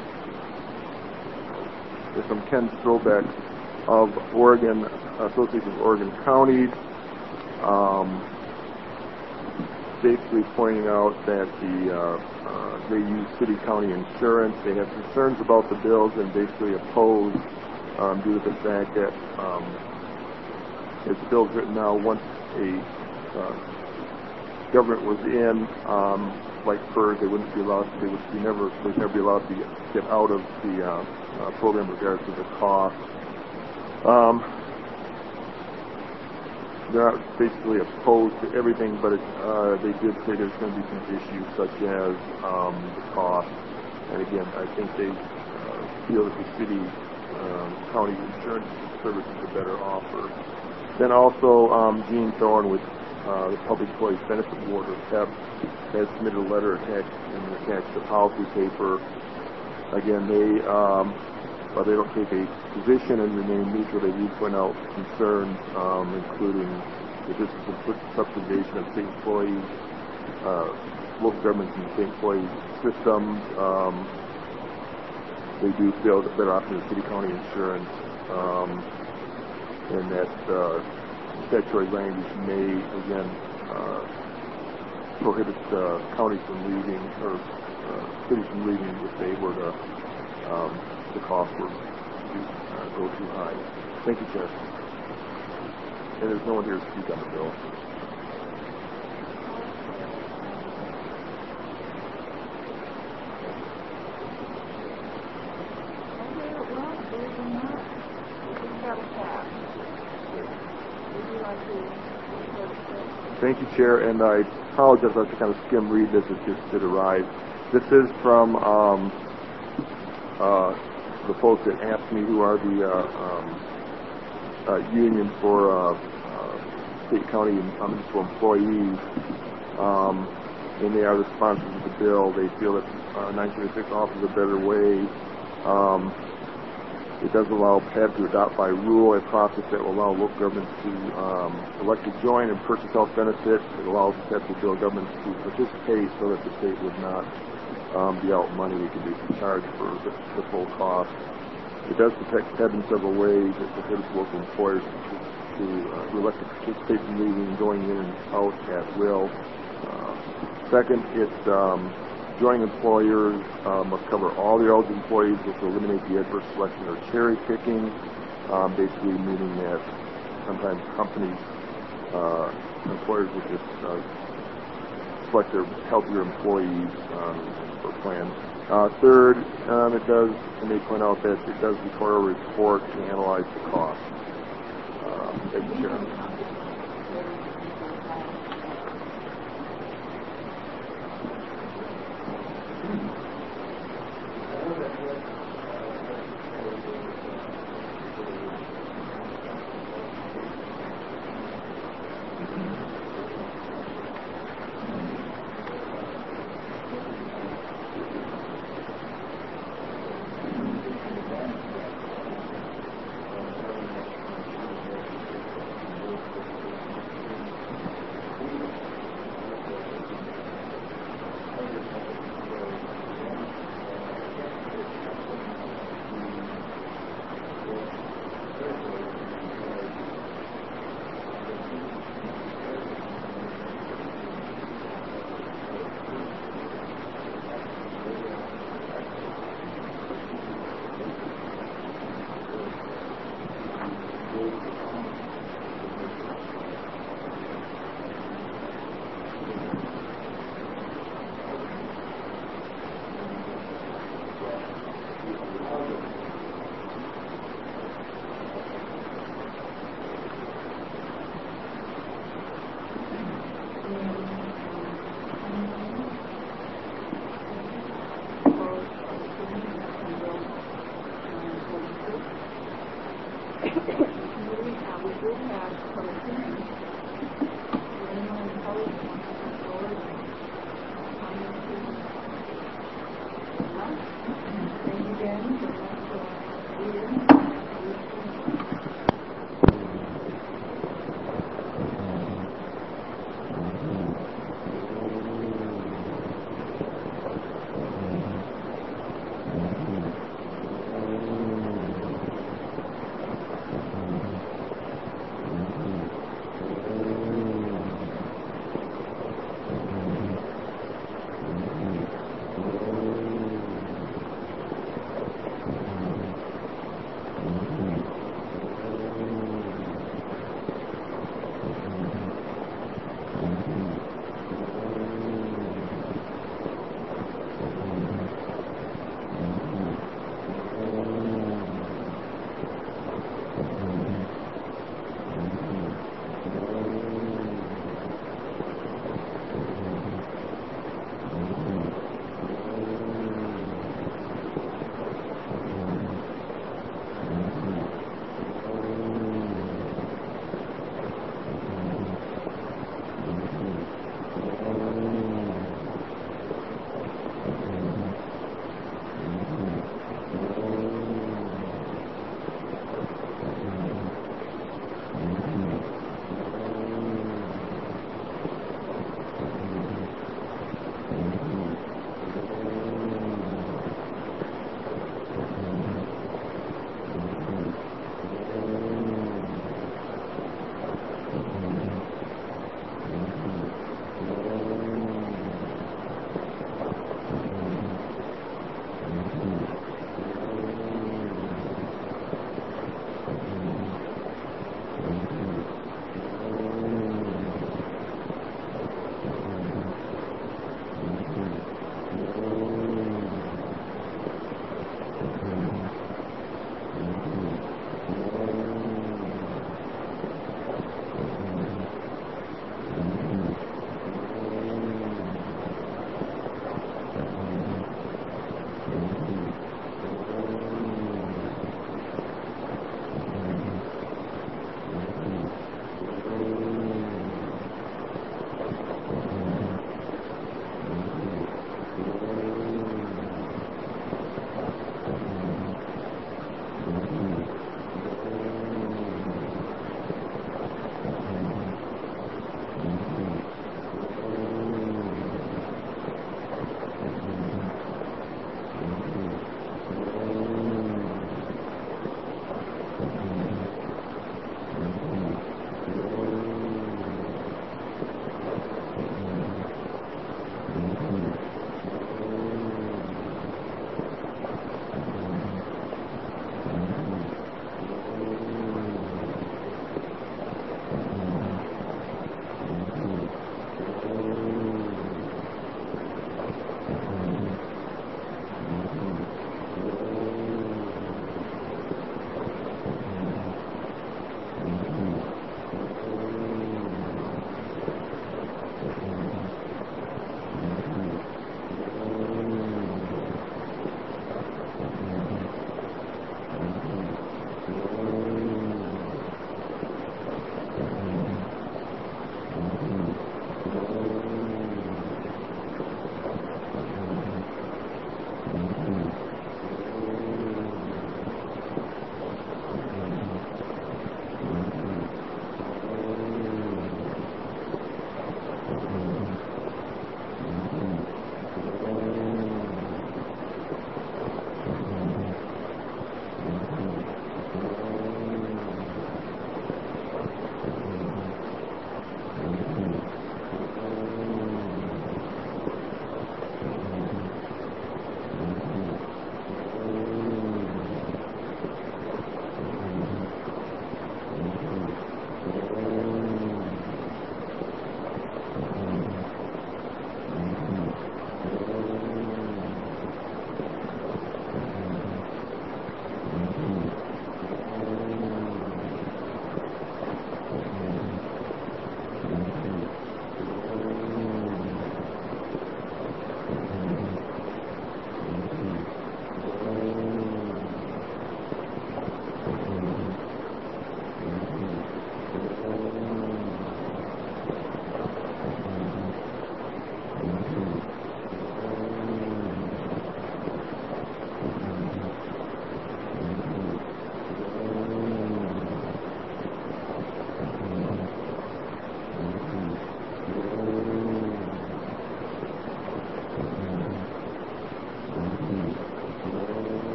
[SPEAKER 3] is from Ken Strobeck of Oregon Association of Oregon Counties. Um, basically pointing out that the uh, uh, they use city-county insurance. They have concerns about the bills and basically oppose um, due to the fact that, um, as the bill's written now, once a uh, government was in, um, like PERS, they wouldn't be allowed. They would be never. They'd never be allowed to get out of the uh, uh, program in regards to the cost. Um, they're not basically opposed to everything, but it, uh, they did say there's going to be some issues such as um, the cost. And again, I think they uh, feel that the city, um, county insurance service is a better offer. Then also, um, Gene Thorne with uh, the Public Employees Benefit Board, or P E B, has submitted a letter attached and attached the policy paper. Again, they um, well, they don't take a position and remain neutral. They do point out concerns, um, including the distance of subsidization of state employees, uh, local governments and state employee systems. Um, they do feel that better option is city-county insurance, um, and that uh, statutory language may, again, uh, prohibit uh, counties from leaving, or uh, cities from leaving if they were to, um, the cost were to uh, go too high. Thank you, Chair. And there's no one here to speak on the bill. Thank you, Chair, and I apologize. I have to kind of skim read this. It just did arrive. This is from um, uh, the folks at A F S C M E, who are the uh, um, uh, union for uh, uh, state, county, and municipal employees, um, and they are the sponsors of the bill. They feel that uh, nine seventy-six offers a better way. Um, It does allow P E B to adopt by rule a process that will allow local governments to um, elect to join and purchase health benefits. It allows P E B to bill governments to participate so that the state would not um, be out money. It could be charged for the, the full cost. It does protect P E B in several ways. It prohibits local employers to, to uh, elect to participate in leaving, going in and out at will. Uh, second, it um, joining employers uh, must cover all the eligible employees, which will eliminate the adverse selection or cherry picking, um, basically meaning that sometimes companies, uh, employers will just uh, select their healthier employees um, for plans. Uh, third, um, it does, and they point out that it does require a report to analyze the cost. Uh, thank you, Sharon.
[SPEAKER 12] We did have some opinions